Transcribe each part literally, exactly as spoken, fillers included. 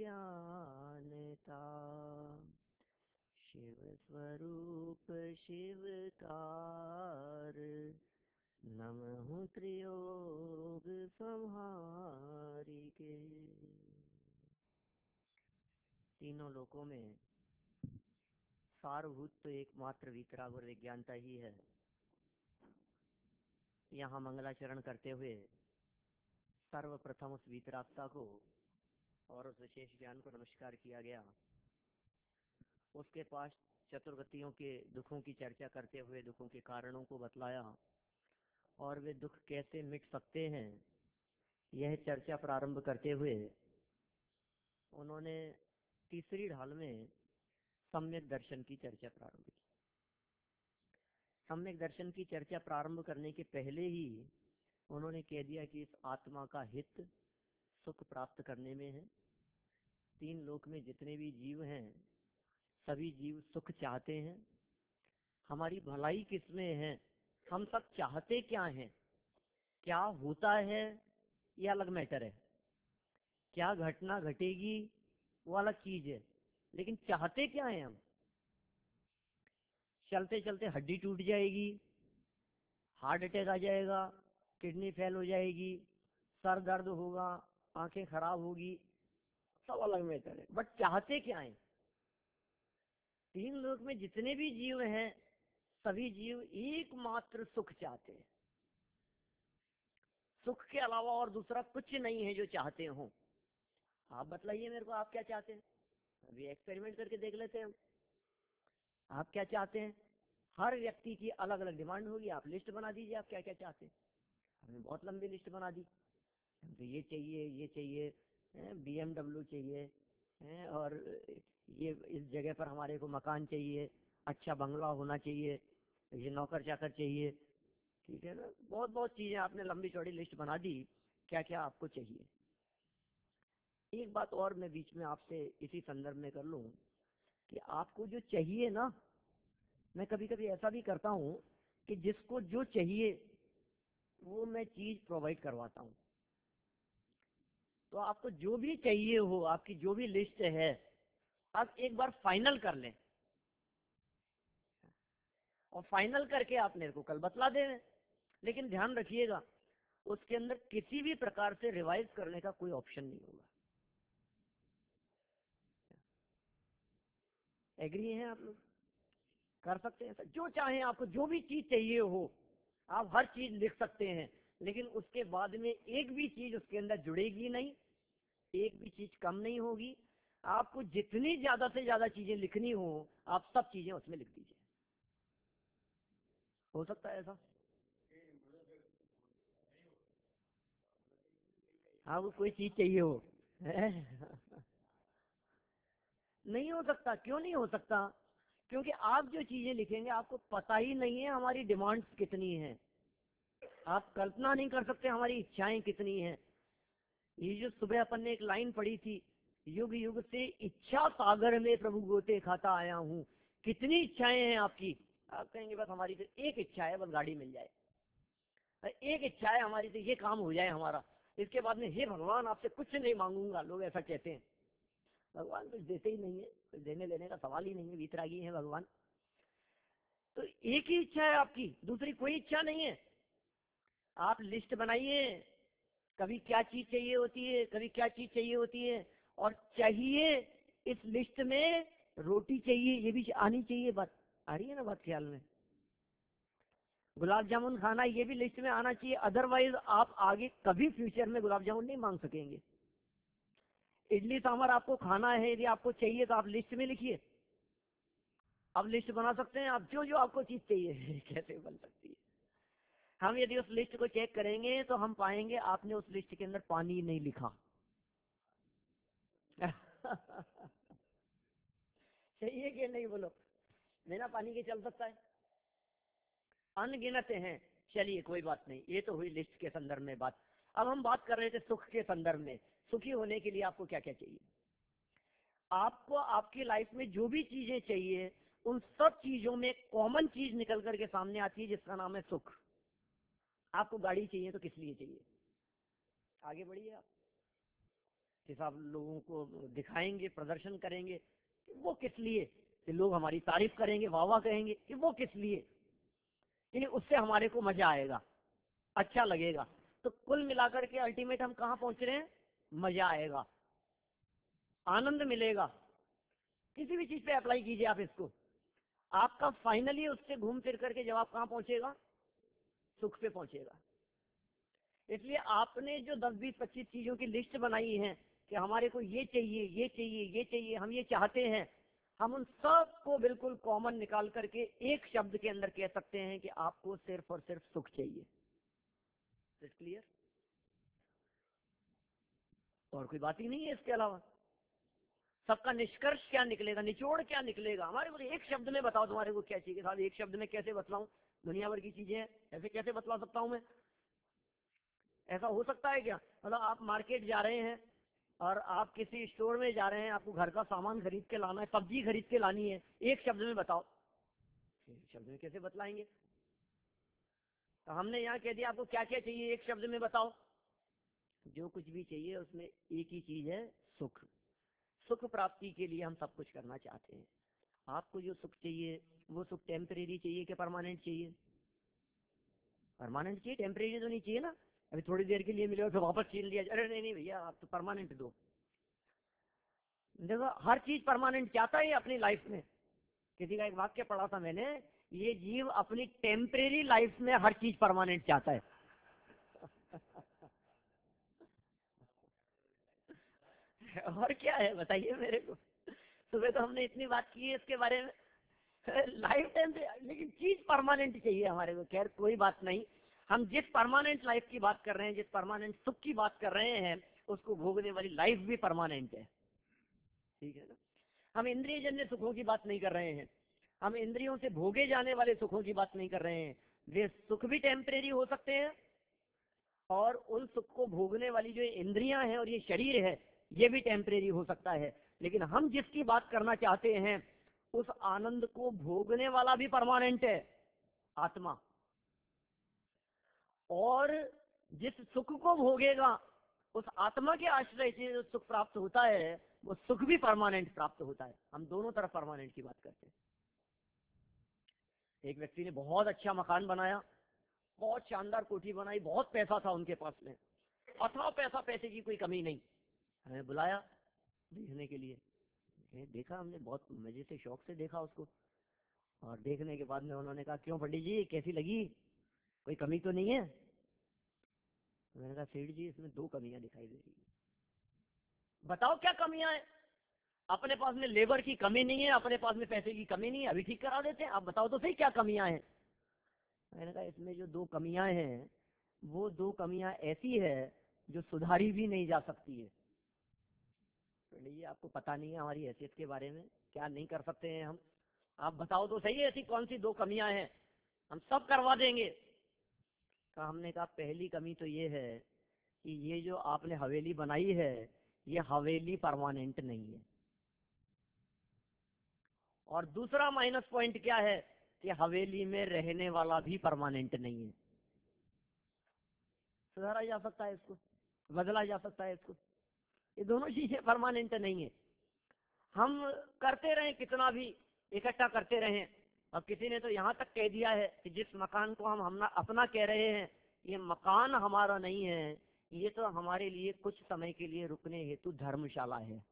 ज्ञानता, शिव स्वरूप शिवकार, नमः त्रियोग संहारी के। तीनों लोकों में सारभूत तो एकमात्र वीतराग और विज्ञानता ही है। यहाँ मंगलाचरण करते हुए सर्वप्रथम उस वीतरागता को और उस विशेष ज्ञान को नमस्कार किया गया। उसके पास चतुर्गतियों के दुखों की चर्चा करते हुए दुखों के कारणों को बतलाया और वे दुख कैसे मिट सकते हैं यह चर्चा प्रारंभ करते हुए उन्होंने तीसरी ढाल में सम्यक दर्शन की चर्चा प्रारंभ की। सम्यक दर्शन की चर्चा प्रारंभ करने के पहले ही उन्होंने कह दिया कि इस आत्मा का हित सुख प्राप्त करने में है। तीन लोक में जितने भी जीव हैं सभी जीव सुख चाहते हैं। हमारी भलाई किसमें है, हम सब चाहते क्या हैं, क्या होता है ये अलग मैटर है, क्या घटना घटेगी वो अलग चीज है, लेकिन चाहते क्या हैं हम। चलते चलते हड्डी टूट जाएगी, हार्ट अटैक आ जाएगा, किडनी फेल हो जाएगी, सर दर्द होगा, आंखें खराब होगी, सब अलग मैटर है, बट चाहते क्या हैं। तीन लोक में जितने भी जीव हैं सभी जीव एकमात्र सुख चाहते हैं। सुख के अलावा और दूसरा कुछ नहीं है जो चाहते हो। आप बतलाइए मेरे को, आप क्या चाहते हैं। अभी एक्सपेरिमेंट करके देख लेते हैं हम। आप क्या चाहते हैं। हर व्यक्ति की अलग अलग डिमांड होगी, आप लिस्ट बना दीजिए आप क्या क्या चाहते हैं। हमने बहुत लंबी लिस्ट बना दी, तो ये चाहिए ये चाहिए, बी एम डब्ल्यू चाहिए, है, और ये इस जगह पर हमारे को मकान चाहिए, अच्छा बंगला होना चाहिए, ये नौकर चाकर चाहिए, ठीक है ना। बहुत बहुत चीजें आपने लंबी चौड़ी लिस्ट बना दी क्या क्या आपको चाहिए। एक बात और मैं बीच में आपसे इसी संदर्भ में कर लूं कि आपको जो चाहिए ना, मैं कभी कभी ऐसा भी करता हूं कि जिसको जो चाहिए वो मैं चीज प्रोवाइड करवाता हूं। तो आपको जो भी चाहिए हो, आपकी जो भी लिस्ट है, आप एक बार फाइनल कर लें और फाइनल करके आप मेरे को कल बतला दें। लेकिन ध्यान रखिएगा उसके अंदर किसी भी प्रकार से रिवाइज करने का कोई ऑप्शन नहीं होगा। एग्री हैं आप लोग, कर सकते हैं जो चाहे, आपको जो भी चीज चाहिए हो आप हर चीज लिख सकते हैं, लेकिन उसके बाद में एक भी चीज उसके अंदर जुड़ेगी नहीं, एक भी चीज कम नहीं होगी। आपको जितनी ज्यादा से ज्यादा चीजें लिखनी हो आप सब चीजें उसमें लिख दीजिए। हो सकता है ऐसा। हाँ, वो कोई चीज चाहिए हो नहीं हो सकता। क्यों नहीं हो सकता, क्योंकि आप जो चीजें लिखेंगे आपको पता ही नहीं है हमारी डिमांड्स कितनी हैं। आप कल्पना नहीं कर सकते हमारी इच्छाएं कितनी हैं। ये जो सुबह अपन ने एक लाइन पढ़ी थी, युग युग से इच्छा सागर में प्रभु गोते खाता आया हूँ। कितनी इच्छाएं हैं आपकी। आप कहेंगे बस हमारी तो एक इच्छा है, बस गाड़ी मिल जाए, एक इच्छा है हमारी तो ये काम हो जाए हमारा, इसके बाद में हे भगवान आपसे कुछ नहीं मांगूंगा। लोग ऐसा कहते हैं। भगवान कुछ देते ही नहीं है, कुछ देने लेने का सवाल ही नहीं है, वीतरागी है भगवान। तो एक ही इच्छा है आपकी, दूसरी कोई इच्छा नहीं है। आप लिस्ट बनाइए, कभी क्या चीज चाहिए होती है, कभी क्या चीज चाहिए होती है, और चाहिए इस लिस्ट में रोटी चाहिए ये भी आनी चाहिए। बात आ रही है ना, बात ख्याल में। गुलाब जामुन खाना ये भी लिस्ट में आना चाहिए, अदरवाइज आप आगे कभी फ्यूचर में गुलाब जामुन नहीं मांग सकेंगे। इडली सांभर आपको खाना है, यदि आपको चाहिए तो आप लिस्ट में लिखिए। अब लिस्ट बना सकते हैं आप, जो जो आपको चीज चाहिए कैसे बन सकती है। हम यदि उस लिस्ट को चेक करेंगे तो हम पाएंगे आपने उस लिस्ट के अंदर पानी नहीं लिखा सही है कि नहीं बोलो। बिना पानी के चल सकता है, अनगिनत हैं। चलिए कोई बात नहीं, ये तो हुई लिस्ट के संदर्भ में बात। अब हम बात कर रहे थे सुख के संदर्भ में। सुखी होने के लिए आपको क्या क्या चाहिए। आपको आपकी लाइफ में जो भी चीजें चाहिए उन सब चीजों में कॉमन चीज निकल करके सामने आती है जिसका नाम है सुख। आपको गाड़ी चाहिए तो किस लिए चाहिए, आगे बढ़िए आप। हिसाब लोगों को दिखाएंगे, प्रदर्शन करेंगे कि वो किस लिए, कि लोग हमारी तारीफ करेंगे, वाह वाह कहेंगे कि वो किस लिए, यानी उससे हमारे को मजा आएगा, अच्छा लगेगा। तो कुल मिलाकर के अल्टीमेट हम कहाँ पहुंच रहे हैं? मजा आएगा, आनंद मिलेगा। किसी भी चीज पे अप्लाई कीजिए आप इसको, आपका फाइनली उससे घूम फिर करके जवाब कहाँ पहुंचेगा? सुख पे पहुंचेगा। इसलिए आपने जो दस बीस पच्चीस चीजों की लिस्ट बनाई है कि हमारे को ये चाहिए, ये चाहिए, ये चाहिए, हम ये चाहते हैं, हम उन सब को बिल्कुल कॉमन निकाल करके एक शब्द के अंदर कह सकते हैं कि आपको सिर्फ और सिर्फ सुख चाहिए। क्लियर? और कोई बात ही नहीं है इसके अलावा। सबका निष्कर्ष क्या निकलेगा, निचोड़ क्या निकलेगा? हमारे को एक शब्द में बताओ तुम्हारे को क्या चाहिए। साहब एक शब्द में कैसे बतलाऊं? दुनिया भर की चीजें हैं, ऐसे कैसे बतला सकता हूं मैं? ऐसा हो सकता है क्या? मतलब आप मार्केट जा रहे हैं और आप किसी स्टोर में जा रहे हैं, आपको घर का सामान खरीद के लाना है, सब्जी खरीद के लानी है, एक शब्द में बताओ। एक शब्द में कैसे बतलाएंगे? तो हमने यहाँ कह दिया आपको क्या क्या चाहिए, एक शब्द में बताओ। जो कुछ भी चाहिए उसमें एक ही चीज है, सुख। सुख प्राप्ति के लिए हम सब कुछ करना चाहते हैं। आपको जो सुख चाहिए वो सुख टेम्परेरी चाहिए कि परमानेंट चाहिए? परमानेंट चाहिए, टेम्परेरी तो नहीं चाहिए ना। अभी थोड़ी देर के लिए मिले और फिर वापस छीन लिया, अरे नहीं नहीं भैया आप तो परमानेंट दो। देखो हर चीज परमानेंट चाहता है अपनी लाइफ में। किसी का एक वाक्य पढ़ा था मैंने, ये जीव अपनी टेम्परेरी लाइफ में हर चीज परमानेंट चाहता है। और क्या है बताइए मेरे को। सुबह तो हमने इतनी बात की है इसके बारे में, लाइफ टाइम से, लेकिन चीज परमानेंट चाहिए हमारे को। खैर कोई बात नहीं, हम जिस परमानेंट लाइफ की बात कर रहे हैं, जिस परमानेंट सुख की बात कर रहे हैं, उसको भोगने वाली लाइफ भी परमानेंट है। ठीक है ना? हम इंद्रिय जन्य सुखों की बात नहीं कर रहे हैं, हम इंद्रियों से भोगे जाने वाले सुखों की बात नहीं कर रहे हैं। वे सुख भी टेम्परेरी हो सकते हैं, और उन सुख को भोगने वाली जो इंद्रियां हैं और ये शरीर है, ये भी टेम्परेरी हो सकता है। लेकिन हम जिसकी बात करना चाहते हैं, उस आनंद को भोगने वाला भी परमानेंट है, आत्मा। और जिस सुख को भोगेगा, उस आत्मा के आश्रय से जो सुख प्राप्त होता है, वो सुख भी परमानेंट प्राप्त होता है। हम दोनों तरफ परमानेंट की बात करते हैं। एक व्यक्ति ने बहुत अच्छा मकान बनाया, बहुत शानदार कोठी बनाई, बहुत पैसा था उनके पास में, अथवा पैसा, पैसे की कोई कमी नहीं। हमें बुलाया देखने के लिए, देखा हमने, बहुत मजे से शौक से देखा उसको। और देखने के बाद में उन्होंने कहा, क्यों पंडित जी कैसी लगी, कोई कमी तो नहीं है? मैंने कहा सेठ जी इसमें दो कमियां दिखाई दे रही है। बताओ क्या कमियां हैं? अपने पास में लेबर की कमी नहीं है, अपने पास में पैसे की कमी नहीं है, अभी ठीक करा देते हैं, आप बताओ तो सही क्या कमियां हैं। मैंने कहा इसमें जो दो कमियां हैं, वो दो कमियां ऐसी है जो सुधारी भी नहीं जा सकती है। ये आपको पता नहीं है हमारी हैसियत के बारे में, क्या नहीं कर सकते हैं हम? आप बताओ तो सही ऐसी कौन सी दो कमियां हैं, हम सब करवा देंगे। तो हमने कहा पहली कमी तो ये है कि ये जो आपने हवेली बनाई है, ये हवेली परमानेंट नहीं है। और दूसरा माइनस पॉइंट क्या है कि हवेली में रहने वाला भी परमानेंट नहीं है। सुधारा जा सकता है इसको, बदला जा सकता है इसको, ये दोनों चीजें परमानेंट नहीं है। हम करते रहे कितना भी, इकट्ठा करते रहे, और किसी ने तो यहाँ तक कह दिया है कि जिस मकान को हम हम अपना कह रहे हैं, ये मकान हमारा नहीं है, ये तो हमारे लिए कुछ समय के लिए रुकने हेतु धर्मशाला है।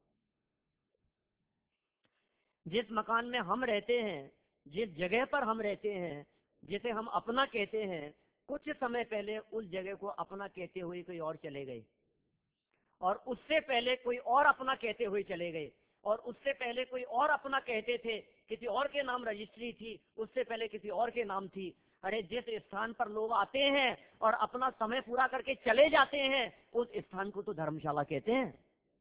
जिस मकान में हम रहते हैं, जिस जगह पर हम रहते हैं, जिसे हम अपना कहते हैं, कुछ समय पहले उस जगह को अपना कहते हुए कोई और चले गए, और उससे पहले कोई और अपना कहते हुए चले गए, और उससे पहले कोई और अपना कहते थे, किसी और के नाम रजिस्ट्री थी, उससे पहले किसी और के नाम थी। अरे जिस स्थान पर लोग आते हैं और अपना समय पूरा करके चले जाते हैं, उस स्थान को तो धर्मशाला कहते हैं।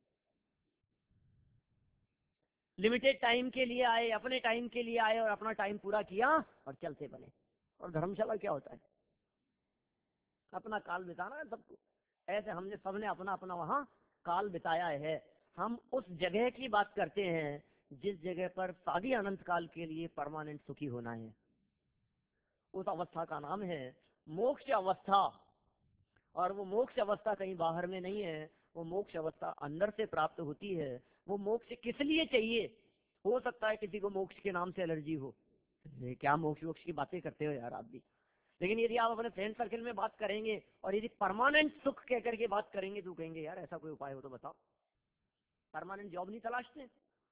लिमिटेड टाइम के लिए आए, अपने टाइम के लिए आए और अपना टाइम पूरा किया और चलते बने। और धर्मशाला क्या होता है? अपना काल बिताना है सबको। ऐसे हमने सबने अपना अपना वहां काल बिताया है। हम उस जगह की बात करते हैं जिस जगह पर सादी अनंत काल के लिए परमानेंट सुखी होना है। उस अवस्था का नाम है मोक्ष अवस्था। और वो मोक्ष अवस्था कहीं बाहर में नहीं है, वो मोक्ष अवस्था अंदर से प्राप्त होती है। वो मोक्ष किस लिए चाहिए? हो सकता है किसी को मोक्ष के नाम से एलर्जी हो, ये क्या मोक्ष वोक्ष की बातें करते हो यार आप भी। लेकिन यदि आप अपने फ्रेंड सर्कल में बात करेंगे और यदि परमानेंट सुख कह करके बात करेंगे तो कहेंगे यार ऐसा कोई उपाय हो तो बताओ। परमानेंट जॉब नहीं तलाशते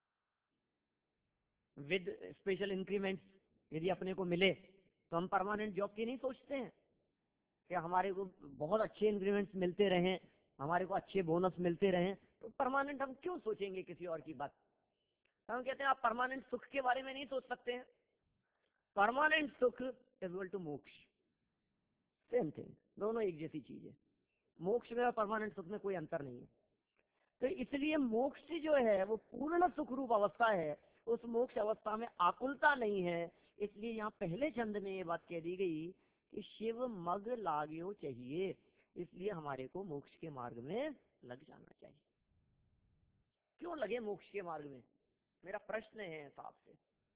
विद स्पेशल इंक्रीमेंट, यदि अपने को मिले तो हम परमानेंट जॉब की नहीं सोचते हैं कि हमारे को बहुत अच्छे इंक्रीमेंट्स मिलते रहें, हमारे को अच्छे बोनस मिलते रहें, तो परमानेंट हम क्यों सोचेंगे किसी और की बात। तो हम कहते हैं आप परमानेंट सुख के बारे में नहीं सोच सकते हैं। परमानेंट सुख equal to moksha, same thing, दोनों एक जैसी चीज है। मोक्ष में और परमानेंट सुख में कोई अंतर नहीं है। तो इसलिए मोक्ष जो है वो पूर्ण सुख रूप अवस्था है, उस मोक्ष अवस्था में आकुलता नहीं है। इसलिए यहाँ पहले छंद में ये बात कह दी गई कि शिव मग लाग्यो चाहिए, इसलिए हमारे को मोक्ष के मार्ग में लग जाना चाहिए। क्यों लगे मोक्ष के मार्ग में, मेरा प्रश्न है साहब से।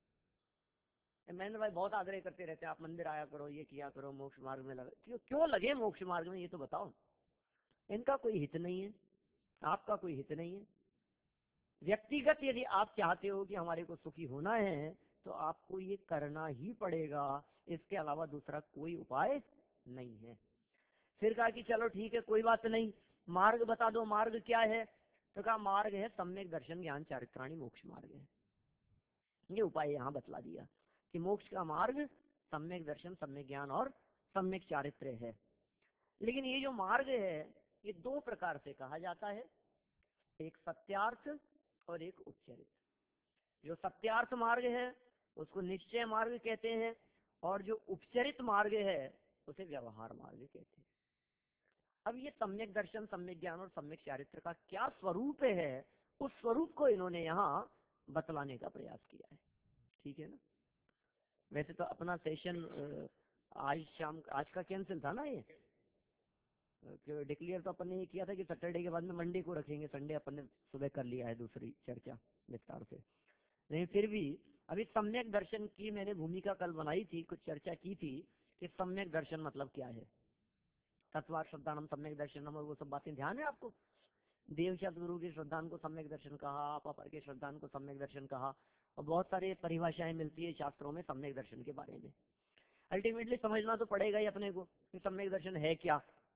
महेंद्र भाई बहुत आग्रह करते रहते हैं आप मंदिर आया करो, ये किया करो, मोक्ष मार्ग में लगे, क्यों क्यों लगे मोक्ष मार्ग में, ये तो बताओ। इनका कोई हित नहीं है, आपका कोई हित नहीं है। व्यक्तिगत यदि आप चाहते हो कि हमारे को सुखी होना है तो आपको ये करना ही पड़ेगा, इसके अलावा दूसरा कोई उपाय नहीं है। फिर कहा कि चलो ठीक है कोई बात नहीं, मार्ग बता दो, मार्ग क्या है? तो कहा मार्ग है सम्यक दर्शन ज्ञान चारित्राणी मोक्ष मार्ग है। ये उपाय यहाँ बतला दिया कि मोक्ष का मार्ग सम्यक दर्शन, सम्यक ज्ञान और सम्यक चारित्र है। लेकिन ये जो मार्ग है ये दो प्रकार से कहा जाता है, एक सत्यार्थ और एक उपचरित। जो सत्यार्थ मार्ग है उसको निश्चय मार्ग कहते हैं, और जो उपचरित मार्ग है उसे व्यवहार मार्ग कहते हैं। अब ये सम्यक दर्शन, सम्यक ज्ञान और सम्यक चारित्र का क्या स्वरूप है, उस स्वरूप को इन्होंने यहाँ बतलाने का प्रयास किया है। ठीक है ना। वैसे तो अपना सेशन आज शाम, आज का कैंसिल था ना, ये डिक्लेयर तो अपन ने ये किया था कि सैटरडे के बाद में मंडे को रखेंगे, संडे अपन ने सुबह कर लिया है दूसरी चर्चा विस्तार से। नहीं फिर भी अभी सम्यक दर्शन की मैंने भूमिका कल बनाई थी, कुछ चर्चा की थी कि सम्यक दर्शन मतलब क्या है, तत्वार श्रद्धानम सम्यक दर्शनम और वो सब बातें ध्यान है आपको। देव शब्द गुरु के श्रद्धान को सम्यक दर्शन कहा, पापर के श्रद्धान को सम्यक दर्शन कहा, और बहुत सारे परिभाषाएं मिलती है शास्त्रों में सम्यक दर्शन के बारे में। अल्टीमेटली समझना तो पड़ेगा ही अपने को कि सम्यक दर्शन है क्या।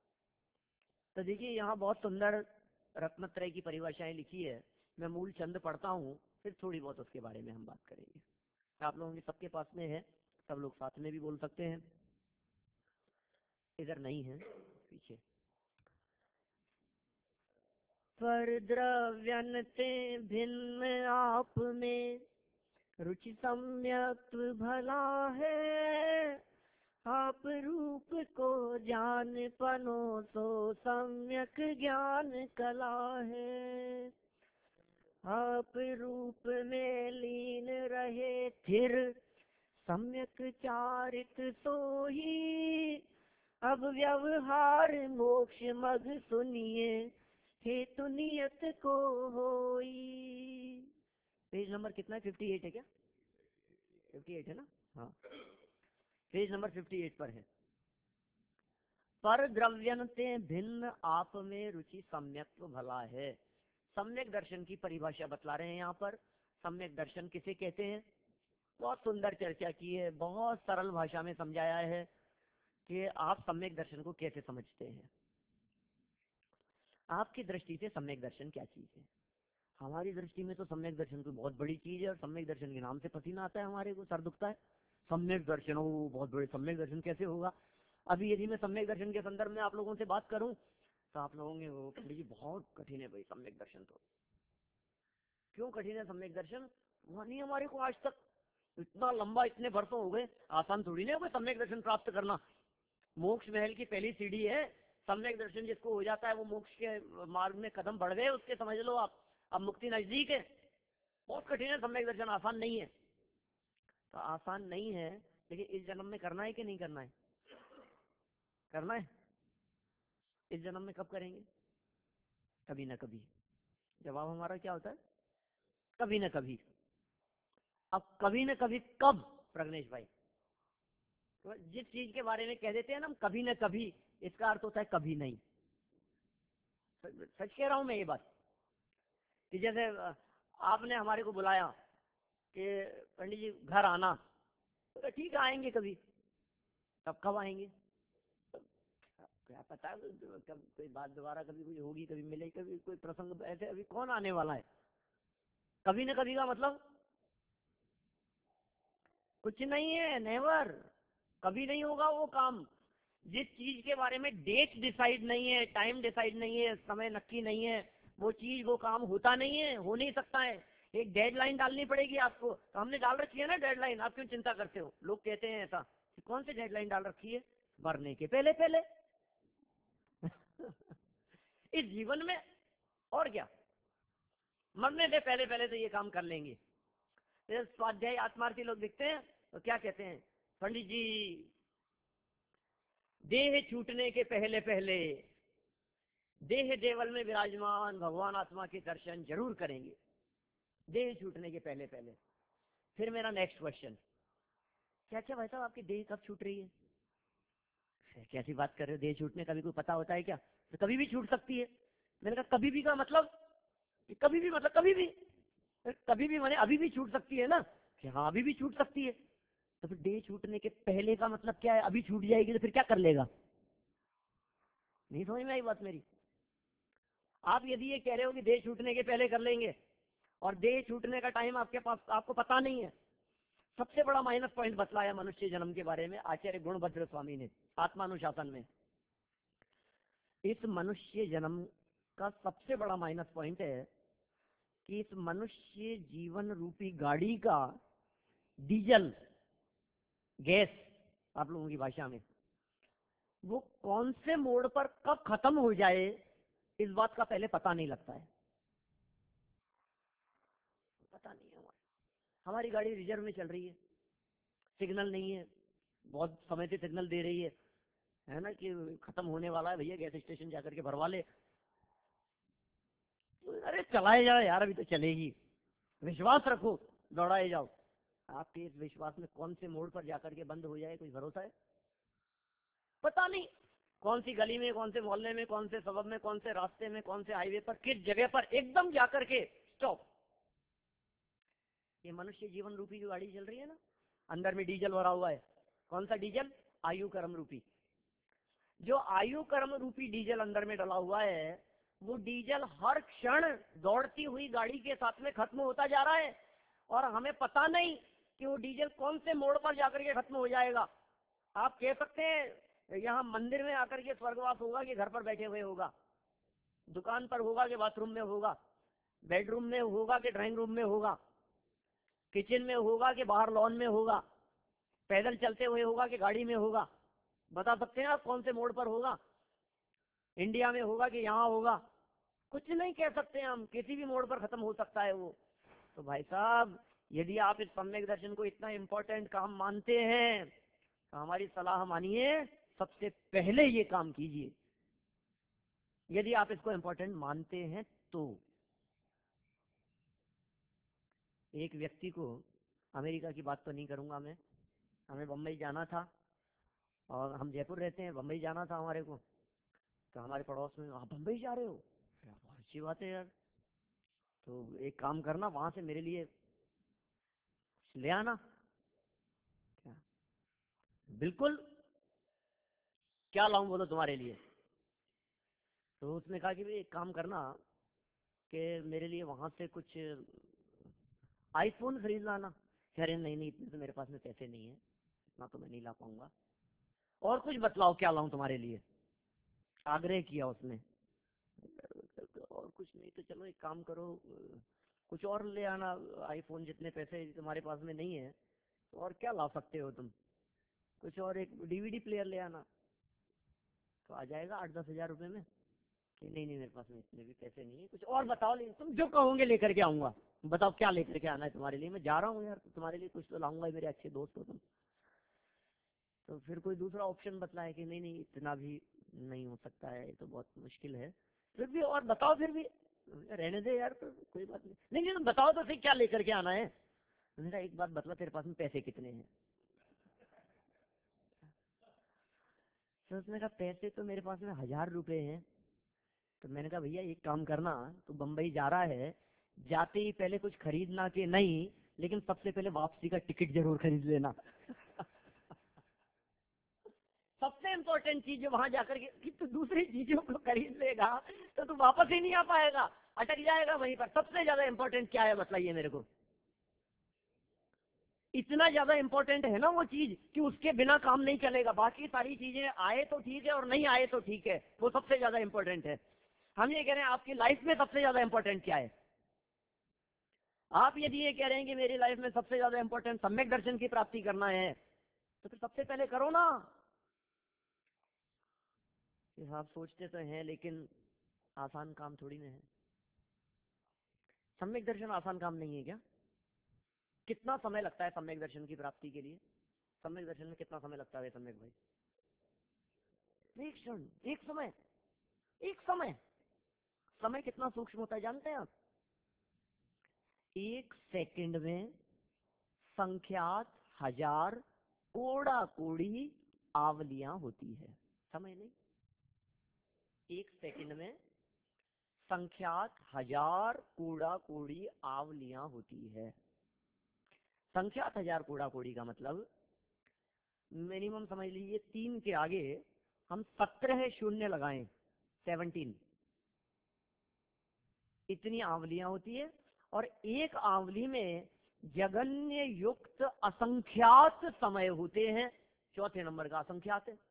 तो देखिए यहाँ बहुत सुंदर रत्नत्रय की परिभाषाएं लिखी है, मैं मूल चंद पढ़ता हूँ, फिर थोड़ी बहुत उसके बारे में हम बात करेंगे। आप लोगों के सबके पास में है, सब लोग साथ में भी बोल सकते हैं, इधर नहीं है पीछे। पर द्रव्यन्ते भिन्न आप में रुचि सम्यक भला है, आप रूप को जान पनो सो सम्यक ज्ञान कला है। आप रूप में लीन रहे थिर सम्यक चारित सोही, अब व्यवहार मोक्ष मग सुनिए हेतु नियत को होई। पेज नंबर कितना है, फिफ्टी एट है क्या? फिफ्टी एट है ना, हाँ पेज नंबर फिफ्टी एट पर है। पर द्रव्यन्ते भिन्न आप में रुचि सम्यक्त्व भला है। सम्यक दर्शन की परिभाषा बतला रहे हैं यहाँ पर। सम्यक दर्शन किसे कहते हैं, बहुत सुंदर चर्चा की है, बहुत सरल भाषा में समझाया है कि आप सम्यक दर्शन को कैसे समझते हैं। आपकी दृष्टि से सम्यक दर्शन क्या चीज है? हमारी दृष्टि में तो सम्यक दर्शन कोई बहुत बड़ी चीज है, और सम्यक दर्शन के नाम से पसीना आता है, हमारे को सर दुखता है। सम्यक दर्शन हो बहुत बड़े, सम्यक दर्शन कैसे होगा? अभी यदि मैं सम्यक दर्शन के संदर्भ में आप लोगों से बात करूं तो आप लोगों के वो पंडित जी बहुत कठिन है भाई सम्यक दर्शन। तो क्यों कठिन है सम्यक दर्शन? वहां नहीं हमारे को आज तक, इतना लंबा, इतने वर्षों हो गए, आसान थोड़ी नहीं है सम्यक दर्शन प्राप्त करना। मोक्ष महल की पहली सीढ़ी है सम्यक दर्शन, जिसको हो जाता है वो मोक्ष के मार्ग में कदम बढ़ गए उसके, समझ लो आप, अब मुक्ति नजदीक है। बहुत कठिन है सम्यक दर्शन, आसान नहीं है। तो आसान नहीं है, लेकिन इस जन्म में करना है कि नहीं करना है? करना है। इस जन्म में कब करेंगे? कभी ना कभी। जवाब हमारा क्या होता है? कभी ना कभी। अब कभी ना कभी कब प्रज्ञेश भाई? तो जिस चीज के बारे में कह देते हैं ना हम कभी ना कभी, इसका अर्थ होता है कभी नहीं। सच कह रहा हूं मैं ये बात कि जैसे आपने हमारे को बुलाया कि पंडित जी घर आना, तो ठीक है आएंगे कभी, तब कब आएंगे? क्या पता कब कोई बात दोबारा कभी कोई होगी, कभी मिले, कभी कोई प्रसंग ऐसे, अभी कौन आने वाला है? कभी न कभी का मतलब कुछ नहीं है, नेवर, कभी नहीं होगा वो काम। जिस चीज के बारे में डेट डिसाइड नहीं है, टाइम डिसाइड नहीं है, समय नक्की नहीं है, वो चीज वो काम होता नहीं है, हो नहीं सकता है। एक डेडलाइन डालनी पड़ेगी आपको, तो हमने डाल रखी है ना डेडलाइन, आप क्यों चिंता करते हो? लोग कहते हैं ऐसा, कौन सी डेडलाइन डाल रखी है? मरने के पहले पहले इस जीवन में, और क्या, मरने से पहले पहले तो ये काम कर लेंगे। तो स्वाध्याय आत्मार्थी लोग दिखते हैं तो क्या कहते हैं, पंडित जी देह छूटने के पहले पहले देह देवल में विराजमान भगवान आत्मा के दर्शन जरूर करेंगे, देह छूटने के पहले पहले। फिर मेरा नेक्स्ट क्वेश्चन, क्या क्या भाई साहब आपकी देह कब छूट रही है? कैसी बात कर रहे हो, देह छूटने का भी कोई पता होता है क्या? तो कभी भी छूट सकती है। मैंने कहा कभी भी का मतलब, कभी भी मतलब कभी भी, कभी भी माने अभी भी छूट सकती है ना, कि हाँ अभी भी छूट सकती है। तो फिर देह छूटने के पहले का मतलब क्या है? अभी छूट जाएगी तो फिर क्या कर लेगा? नहीं समझ में आई बात मेरी? आप यदि ये कह रहे हो कि देह छूटने के पहले कर लेंगे और देह छूटने का टाइम आपके पास आपको पता नहीं है, सबसे बड़ा माइनस पॉइंट बतलाया मनुष्य जन्म के बारे में आचार्य गुणभद्र स्वामी ने आत्मानुशासन में। इस मनुष्य जन्म का सबसे बड़ा माइनस पॉइंट है कि इस मनुष्य जीवन रूपी गाड़ी का डीजल गैस, आप लोगों की भाषा में, वो कौन से मोड़ पर कब खत्म हो जाए इस बात का पहले पता नहीं लगता है। पता नहीं है हमारी हमारी गाड़ी रिजर्व में चल रही है, सिग्नल नहीं है, बहुत समय से सिग्नल दे रही है है ना कि खत्म होने वाला है भैया, गैस स्टेशन जाकर के भरवा ले। अरे चलाए जाओ यार, अभी तो चलेगी, विश्वास रखो, दौड़ाए जाओ। आपके इस विश्वास में कौन से मोड़ पर जाकर के बंद हो जाए कोई भरोसा है? पता नहीं कौन सी गली में, कौन से मोहल्ले में, कौन से सबब में, कौन से रास्ते में, कौन से हाईवे पर, किस जगह पर एकदम जाकर के स्टॉप। ये मनुष्य जीवन रूपी जो गाड़ी चल रही है ना, अंदर में डीजल भरा हुआ है। कौन सा डीजल? आयु कर्म रूपी। जो आयु कर्म रूपी डीजल अंदर में डला हुआ है, वो डीजल हर क्षण दौड़ती हुई गाड़ी के साथ में खत्म होता जा रहा है, और हमें पता नहीं कि वो डीजल कौन से मोड़ पर जाकर के खत्म हो जाएगा। आप कह सकते हैं यहाँ मंदिर में आकर के स्वर्गवास होगा कि घर पर बैठे हुए होगा, दुकान पर होगा कि बाथरूम में होगा, बेडरूम में होगा कि ड्राइंग रूम में होगा, किचन में होगा कि बाहर लॉन में होगा, पैदल चलते हुए होगा कि गाड़ी में होगा? बता सकते हैं आप कौन से मोड़ पर होगा? इंडिया में होगा कि यहाँ होगा? कुछ नहीं कह सकते हम, किसी भी मोड़ पर खत्म हो सकता है वो। तो भाई साहब यदि आप इस सम्यक दर्शन को इतना इंपॉर्टेंट काम मानते हैं तो हमारी सलाह मानिए, सबसे पहले ये काम कीजिए, यदि आप इसको इंपॉर्टेंट मानते हैं तो। एक व्यक्ति को, अमेरिका की बात तो नहीं करूंगा मैं, हमें बम्बई जाना था, और हम जयपुर रहते हैं, बम्बई जाना था हमारे को। तो हमारे पड़ोस में, आप बम्बई जा रहे हो? बहुत अच्छी बात है यार, तो एक काम करना, वहां से मेरे लिए कुछ ले आना। क्या? बिल्कुल, क्या लाऊं बोलो तुम्हारे लिए? तो उसने कहा कि भाई एक काम करना कि मेरे लिए वहां से कुछ आईफोन खरीद लाना। कह रहे नहीं नहीं, इतने तो मेरे पास में पैसे नहीं है, इतना तो मैं नहीं ला पाऊंगा। और कुछ बतलाओ क्या लाऊं तुम्हारे लिए, आग्रह किया उसने। और कुछ नहीं तो चलो एक काम करो, कुछ और ले आना, आईफोन जितने पैसे तुम्हारे पास में नहीं है तो और क्या ला सकते हो तुम, कुछ और एक डीवीडी प्लेयर ले आना, तो आ जाएगा आठ दस हजार रुपए में। कि नहीं नहीं मेरे पास में इतने भी पैसे नहीं है, कुछ और बताओ, लेकिन तुम जो कहोगे लेकर के आऊंगा। बताओ क्या लेकर के आना है तुम्हारे लिए, मैं जा रहा हूँ यार, तुम्हारे लिए कुछ तो लाऊंगा, मेरे अच्छे दोस्त हो तुम। तो फिर कोई दूसरा ऑप्शन बतलाए कि नहीं नहीं इतना भी नहीं हो सकता है, ये तो बहुत मुश्किल है। फिर भी और बताओ, फिर भी रहने दे यार, तो कोई बात नहीं, नहीं नहीं बताओ तो फिर क्या लेकर के आना है। मेरा एक बात बतला, तेरे पास में पैसे कितने हैं? तो उसने कहा पैसे तो मेरे पास में हजार रुपए हैं, तो मैंने कहा भैया एक काम करना, तो बम्बई जा रहा है, जाते ही पहले कुछ खरीदना के नहीं, लेकिन सबसे पहले वापसी का टिकट जरूर खरीद लेना। सबसे इम्पोर्टेंट चीज जो वहां जाकर के कि तू दूसरी चीजों को खरीद लेगा तो तू वापस ही नहीं आ पाएगा, अटक जाएगा वहीं पर। सबसे ज्यादा इम्पोर्टेंट क्या है बताइए मेरे को? इतना ज्यादा इम्पोर्टेंट है ना वो चीज कि उसके बिना काम नहीं चलेगा। बाकी सारी चीजें आए तो ठीक है और नहीं आए तो ठीक है, वो सबसे ज्यादा इम्पोर्टेंट है। हम ये कह रहे हैं आपकी लाइफ में सबसे ज्यादा इम्पोर्टेंट क्या है? आप यदि ये कह रहे हैं कि मेरी लाइफ में सबसे ज्यादा इम्पोर्टेंट सम्यक दर्शन की प्राप्ति करना है, तो फिर सबसे पहले करो ना। कि आप सोचते तो हैं, लेकिन आसान काम थोड़ी ना है। सम्यक दर्शन आसान काम नहीं है क्या? कितना समय लगता है सम्यक दर्शन की प्राप्ति के लिए? सम्यक दर्शन में कितना समय लगता है सम्यक भाई? एक क्षण, एक समय, एक समय। समय कितना सूक्ष्म होता है जानते हैं आप? एक सेकंड में संख्यात हजार कोड़ा कोड़ी आवलियां होती है। समय नहीं, एक सेकंड में संख्यात हजार कूड़ा कोड़ी आवलियां होती है। संख्यात हजार कूड़ा कोड़ी का मतलब मिनिमम समझ लीजिए तीन के आगे हम सत्रह शून्य लगाएं, सेवनटीन, इतनी आवलियां होती है। और एक आवली में जगन्य युक्त असंख्यात समय होते हैं, चौथे नंबर का असंख्यात है।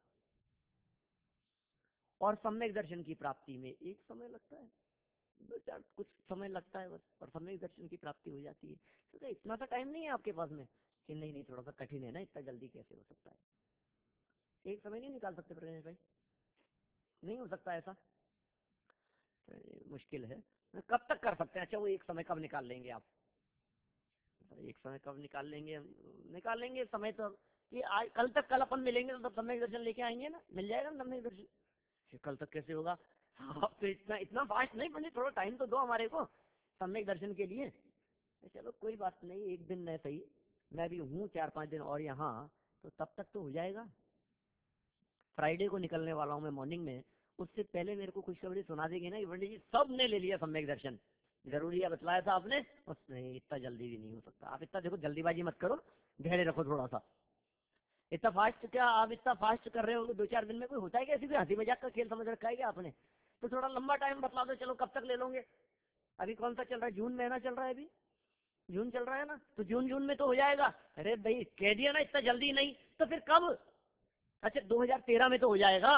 और सम्यक दर्शन की प्राप्ति में एक समय लगता है, दो चार कुछ समय लगता है बस, और सम्यक दर्शन की प्राप्ति हो जाती है। तो इतना सा टाइम नहीं है आपके पास में कि नहीं नहीं थोड़ा सा कठिन है ना, इतना जल्दी कैसे हो सकता है? एक समय नहीं निकाल सकते प्रवेश भाई? नहीं हो सकता ऐसा, तो मुश्किल है। कब तक कर सकते हैं? अच्छा वो एक समय कब निकाल लेंगे आप? एक समय कब निकाल लेंगे? निकाल लेंगे समय तो कि आज कल तक, कल अपन मिलेंगे तो तब सम्यक दर्शन लेके आएंगे ना, मिल जाएगा ना सम्यक दर्शन। फिर कल तक कैसे होगा? आप तो इतना इतना फास्ट नहीं बने, थोड़ा टाइम तो दो हमारे को सम्यक दर्शन के लिए। चलो कोई बात नहीं, एक दिन नहीं सही, मैं भी हूँ चार पांच दिन और यहाँ, तो तब तक तो हो जाएगा। फ्राइडे को निकलने वाला हूँ मैं मॉर्निंग में, उससे पहले मेरे को खुशखबरी सुना देगी ना कि पंडित जी सब ने ले लिया सम्यक दर्शन। जरूरी है बतलाया था आपने, बस नहीं इतना जल्दी भी नहीं हो सकता। आप इतना देखो जल्दीबाजी मत करो, धैर्य रखो थोड़ा सा। इतना फास्ट क्या आप इतना फास्ट कर रहे हो? दो चार दिन में कोई होता है क्या? ऐसी कोई हंसी मजाक का खेल समझ रखा है क्या आपने? तो थोड़ा लंबा टाइम बतला दो, चलो कब तक ले लोगे? अभी कौन सा चल रहा है? जून महीना चल रहा है, अभी जून चल रहा है ना, तो जून जून में तो हो जाएगा। अरे भाई कह दिया ना इतना जल्दी नहीं, तो फिर कब? अच्छा दो हज़ार तेरह में तो हो जाएगा।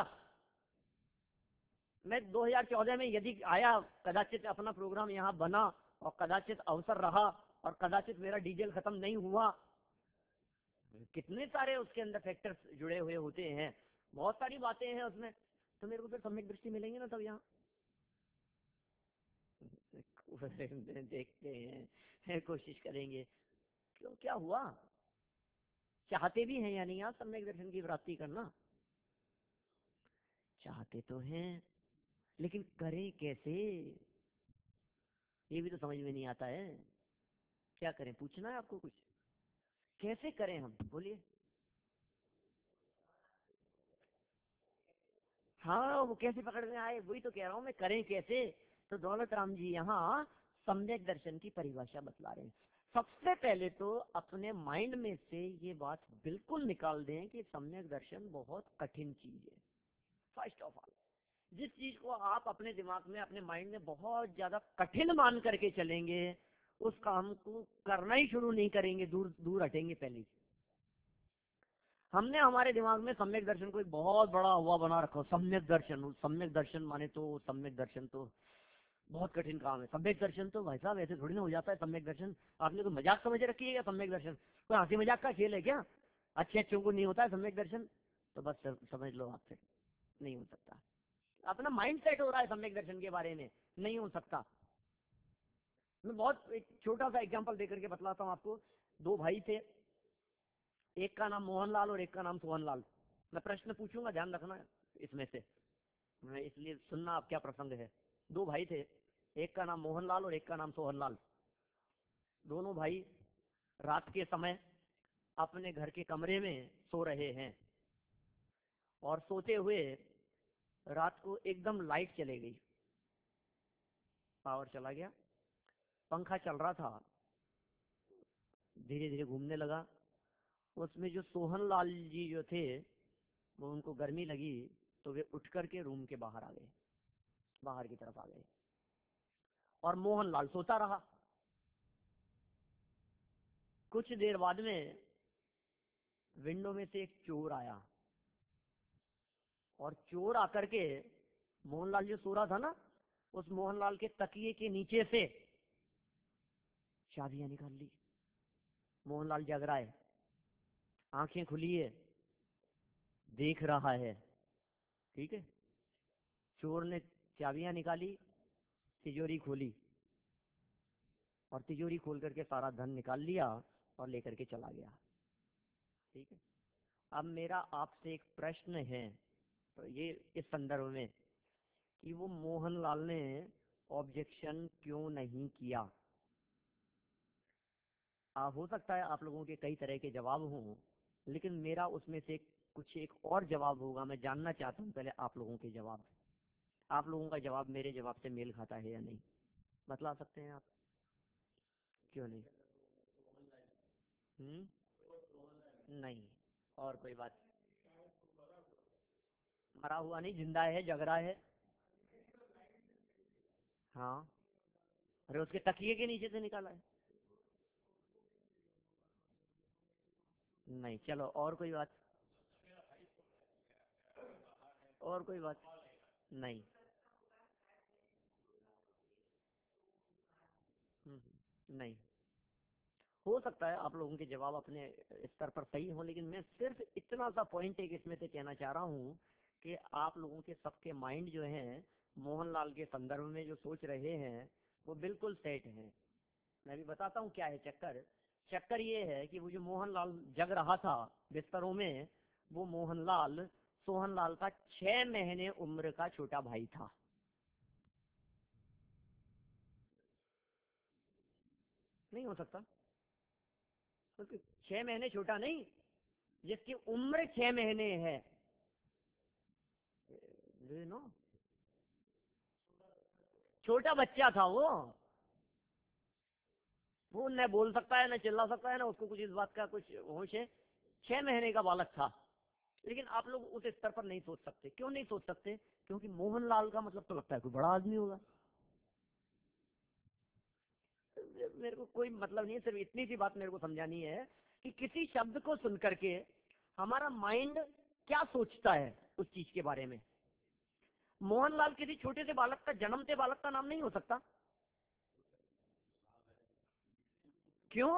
मैं दो हज़ार चौदह में यदि आया, कदाचित अपना प्रोग्राम यहाँ बना, और कदाचित अवसर रहा, और कदाचित मेरा डीजल खत्म नहीं हुआ, कितने सारे उसके अंदर फैक्टर्स जुड़े हुए होते हैं, बहुत सारी बातें हैं उसमें। तो मेरे को फिर सम्यक दृष्टि मिलेंगे ना तब यहाँ। देखते हैं, कोशिश करेंगे। क्यों, क्या हुआ? चाहते भी हैं या नहीं आप सम्यक दर्शन की प्राप्ति करना? चाहते तो हैं, लेकिन करें कैसे, ये भी तो समझ में नहीं आता है। क्या करें, पूछना है आपको कुछ? कैसे करें हम, बोलिए। हाँ वो कैसे पकड़ में आए, वही तो कह रहा हूं मैं, करें कैसे? तो दौलत राम जी यहाँ सम्यक दर्शन की परिभाषा बतला रहे हैं। सबसे पहले तो अपने माइंड में से ये बात बिल्कुल निकाल दें कि सम्यक दर्शन बहुत कठिन चीज है। फर्स्ट ऑफ ऑल, जिस चीज को आप अपने दिमाग में, अपने माइंड में बहुत ज्यादा कठिन मान करके चलेंगे, उस काम को करना ही शुरू नहीं करेंगे, दूर दूर हटेंगे पहले। हमने हमारे दिमाग में सम्यक दर्शन को एक बहुत बड़ा हुआ बना रखा, सम्यक दर्शन, सम्यक दर्शन माने तो सम्यक दर्शन तो बहुत कठिन काम है। सम्यक दर्शन तो भाई साहब ऐसे थोड़ी ना हो जाता है सम्यक दर्शन। आपने तो मजाक समझ रखी है क्या सम्यक दर्शन? कोई हंसी मजाक का खेल है क्या? अच्छे अच्छों को नहीं होता है सम्यक दर्शन, तो बस समझ लो आपसे नहीं हो सकता। अपना माइंड सेट हो रहा है सम्यक दर्शन के बारे में, नहीं हो सकता। मैं बहुत एक छोटा सा एग्जांपल देकर के बतलाता हूँ आपको। दो भाई थे, एक का नाम मोहनलाल और एक का नाम सोहनलाल। मैं प्रश्न पूछूंगा, ध्यान रखना इसमें से, मैं इसलिए सुनना आप क्या प्रसंग है। दो भाई थे, एक का नाम मोहनलाल और एक का नाम सोहनलाल। दोनों भाई रात के समय अपने घर के कमरे में सो रहे हैं, और सोते हुए रात को एकदम लाइट चले गई। पावर चला गया, पंखा चल रहा था, धीरे धीरे घूमने लगा। उसमें जो सोहन लाल जी जो थे वो उनको गर्मी लगी तो वे उठ करके रूम के बाहर आ गए, बाहर की तरफ आ गए, और मोहन लाल सोता रहा। कुछ देर बाद में विंडो में से एक चोर आया, और चोर आकर के मोहनलाल जो सो रहा था ना, उस मोहनलाल के तकिए के नीचे से चाबियां निकाल ली। मोहनलाल जग रहा है, आंखें खुली है, देख रहा है, ठीक है। चोर ने चाबियां निकाली, तिजोरी खोली, और तिजोरी खोल करके सारा धन निकाल लिया और लेकर के चला गया, ठीक है। अब मेरा आपसे एक प्रश्न है, तो ये इस संदर्भ में कि वो मोहनलाल ने ऑब्जेक्शन क्यों नहीं किया। आ, हो सकता है आप लोगों के कई तरह के जवाब हों, लेकिन मेरा उसमें से कुछ एक और जवाब होगा। मैं जानना चाहता हूं पहले आप लोगों के जवाब, आप लोगों का जवाब मेरे जवाब से मेल खाता है या नहीं, बतला सकते हैं आप? क्यों नहीं? हम्म नहीं। और कोई बात? मरा हुआ नहीं, जिंदा है, जग रहा है। हाँ, अरे उसके तकिए के नीचे से निकाला है। नहीं, चलो और कोई बात? और कोई बात? नहीं। हम्म, नहीं। हो सकता है आप लोगों के जवाब अपने स्तर पर सही हो, लेकिन मैं सिर्फ इतना सा पॉइंट एक इसमें से कहना चाह रहा हूँ कि आप लोगों के सबके माइंड जो है मोहनलाल के संदर्भ में जो सोच रहे हैं वो बिल्कुल सेट है। मैं भी बताता हूँ क्या है चक्कर। चक्कर ये है कि वो जो मोहनलाल जग रहा था बिस्तरों में, वो मोहनलाल सोहनलाल का छह महीने उम्र का छोटा भाई था। नहीं हो सकता, क्योंकि छह महीने छोटा नहीं, जिसकी उम्र छह महीने है, यू नो, छोटा बच्चा था वो वो न बोल सकता है, न चिल्ला सकता है, ना उसको कुछ इस बात का कुछ होश है। छह महीने का बालक था। लेकिन आप लोग उस स्तर पर नहीं सोच सकते। क्यों नहीं सोच सकते? क्योंकि मोहनलाल का मतलब तो लगता है कोई बड़ा आदमी होगा। मेरे को कोई मतलब नहीं है, सिर्फ इतनी सी बात मेरे को समझानी है कि किसी शब्द को सुन करके हमारा माइंड क्या सोचता है उस चीज के बारे में। मोहनलाल किसी छोटे से बालक का, जन्मते बालक का नाम नहीं हो सकता। क्यों?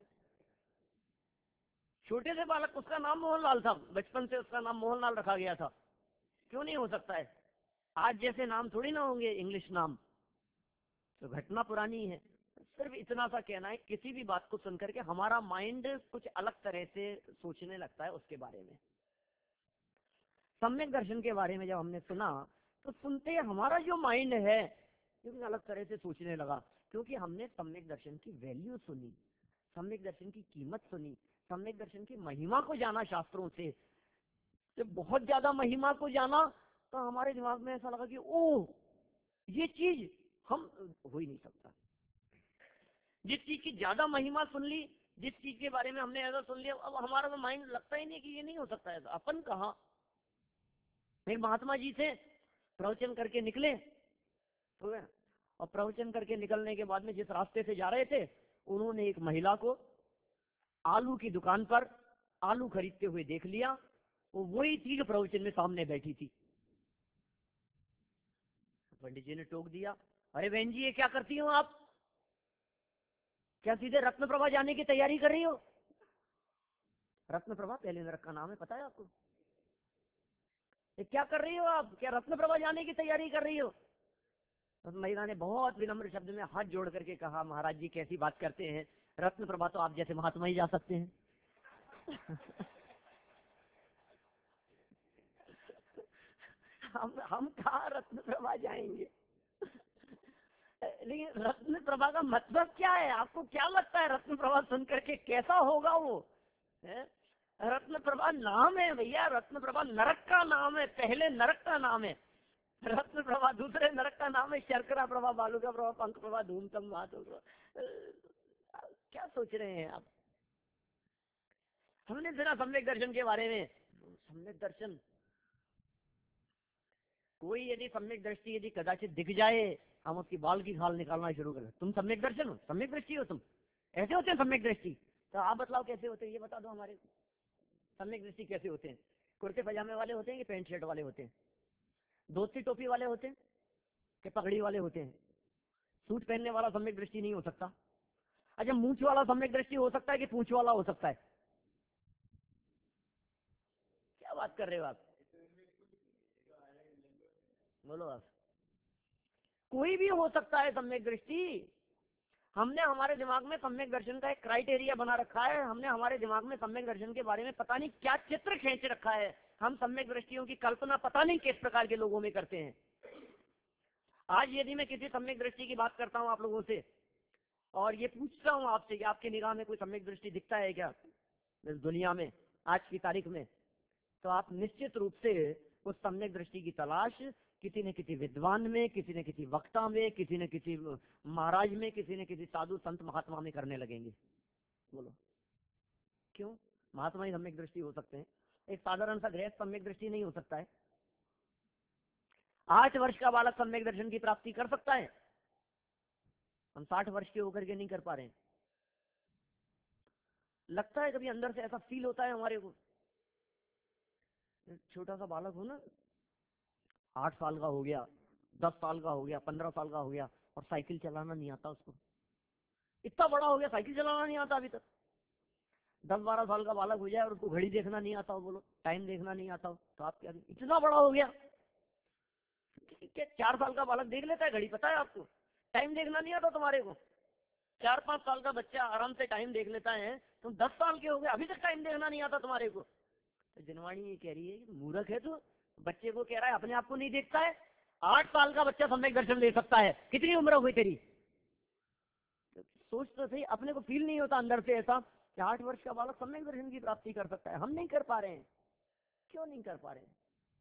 छोटे से बालक, उसका नाम मोहनलाल था, बचपन से उसका नाम मोहनलाल रखा गया था। क्यों नहीं हो सकता है? आज जैसे नाम थोड़ी ना होंगे इंग्लिश नाम, तो घटना पुरानी है। सिर्फ इतना सा कहना है, किसी भी बात को सुनकर के हमारा माइंड कुछ अलग तरह से सोचने लगता है उसके बारे में। सम्यक दर्शन के बारे में जब हमने सुना तो सुनते हमारा जो माइंड है क्योंकि अलग तरह से सोचने लगा, क्योंकि हमने सम्यक दर्शन की वैल्यू सुनी, सम्यक दर्शन की कीमत सुनी, सम्यक दर्शन की महिमा को जाना शास्त्रों से। जब बहुत ज्यादा महिमा को जाना तो हमारे दिमाग में ऐसा लगा कि ओ, ये चीज हम हो ही नहीं सकता। जिस चीज की ज्यादा महिमा सुन ली, जिस चीज के बारे में हमने ऐसा सुन लिया, अब हमारा तो माइंड लगता ही नहीं कि ये नहीं हो सकता है। अपन कहा, एक महात्मा जी थे, प्रवचन करके निकले, तो और प्रवचन करके निकलने के बाद में जिस रास्ते से जा रहे थे, उन्होंने एक महिला को आलू की दुकान पर आलू खरीदते हुए देख लिया। वो वही थी जो प्रवचन में सामने बैठी थी। पंडित जी ने टोक दिया, अरे बहन जी ये क्या करती हो आप? क्या सीधे रत्नप्रभा जाने की तैयारी कर रही हो? रत्नप्रभा पहले नरक का नाम है, पता है आपको? ये क्या कर रही हो आप? क्या रत्नप्रभा जाने की तैयारी कर रही हो? तो महिला ने बहुत विनम्र शब्द में हाथ जोड़ करके कहा, महाराज जी कैसी बात करते हैं, रत्नप्रभा तो आप जैसे महात्मा ही जा सकते हैं। हम हम कहाँ रत्नप्रभा जाएंगे? लेकिन रत्नप्रभा का मतलब क्या है? आपको क्या लगता है रत्नप्रभा सुन करके कैसा होगा वो? है? रत्नप्रभा नाम है भैया, रत्नप्रभा नरक का नाम है, पहले नरक का नाम है। रत्न प्रभा, दूसरे नरक का नाम है शर्करा प्रभा, बालू का प्रभा, पंख प्रभा, धूमतम बात होगा। क्या सोच रहे हैं आप? हमने सुना सम्यक दर्शन के बारे में। सम्यक दर्शन, कोई यदि सम्यक दृष्टि यदि कदाचित दिख जाए, हम उसकी बाल की खाल निकालना शुरू करें, तुम सम्यक दर्शन हो, सम्यक दृष्टि हो तुम, ऐसे होते हैं सम्यक दृष्टि। तो आप बतलाओ कैसे होते हैं, ये बता दो हमारे को, सम्यक दृष्टि कैसे होते हैं? कुर्ते पजामे वाले होते हैं कि पैंट शर्ट वाले होते हैं? धोती टोपी वाले होते हैं कि पगड़ी वाले होते हैं? सूट पहनने वाला सम्यक दृष्टि नहीं हो सकता। अच्छा, मूंछ वाला सम्यक दृष्टि हो सकता है कि पूंछ वाला हो सकता है? क्या बात कर रहे हो आप, बोलो आप। कोई भी हो सकता है सम्यक दृष्टि। हमने हमारे दिमाग में सम्यक दर्शन का एक क्राइटेरिया बना रखा है, हमने हमारे दिमाग में सम्यक दर्शन के बारे में पता नहीं क्या चित्र खींच रखा है। हम सम्यक दृष्टियों की कल्पना पता नहीं किस प्रकार के लोगों में करते हैं। आज यदि मैं किसी सम्यक दृष्टि की बात करता हूं आप लोगों से, और ये पूछता हूं आपसे कि आपकी निगाह में कोई सम्यक दृष्टि दिखता है क्या इस दुनिया में आज की तारीख में, तो आप निश्चित रूप से उस सम्यक दृष्टि की तलाश किसी न किसी विद्वान में, किसी न किसी वक्ता में, किसी न किसी महाराज में, किसी न किसी साधु संत महात्मा में करने लगेंगे। बोलो क्यों? महात्मा ही सम्यक दृष्टि हो सकते हैं, एक साधारण सा गृहस्थ सम्यक दृष्टि नहीं हो सकता है। आठ वर्ष का बालक सम्यक दर्शन की प्राप्ति कर सकता है, हम साठ वर्ष के होकर के नहीं कर पा रहे हैं। लगता है कभी अंदर से ऐसा फील होता है हमारे को, छोटा सा बालक हो ना, आठ साल का हो गया, दस साल का हो गया, पंद्रह साल का हो गया, और साइकिल चलाना नहीं आता उसको। इतना बड़ा हो गया साइकिल चलाना नहीं आता अभी तक। दस बारह साल का बालक हो जाए और उसको घड़ी देखना नहीं आता हो, बोलो टाइम देखना नहीं आता हो, तो आप क्या, इतना बड़ा हो गया। क्या चार साल का बालक देख लेता है घड़ी, पता है आपको? टाइम देखना नहीं आता तुम्हारे को? चार पांच साल का बच्चा आराम से टाइम देख लेता है, तुम दस साल के हो गए अभी तक टाइम देखना नहीं आता तुम्हारे को। तो जनवाणी ये कह रही है कि मूर्ख है तू, बच्चे को कह रहा है अपने आप को नहीं देखता है। आठ साल का बच्चा सम्यक दर्शन ले सकता है, कितनी उम्र हो गई तेरी? तो सोच तो सही, अपने को फील नहीं होता अंदर से ऐसा कि आठ वर्ष का बालक सम्यक दर्शन की प्राप्ति कर सकता है? हम नहीं कर पा रहे हैं। क्यों नहीं कर पा रहे हैं?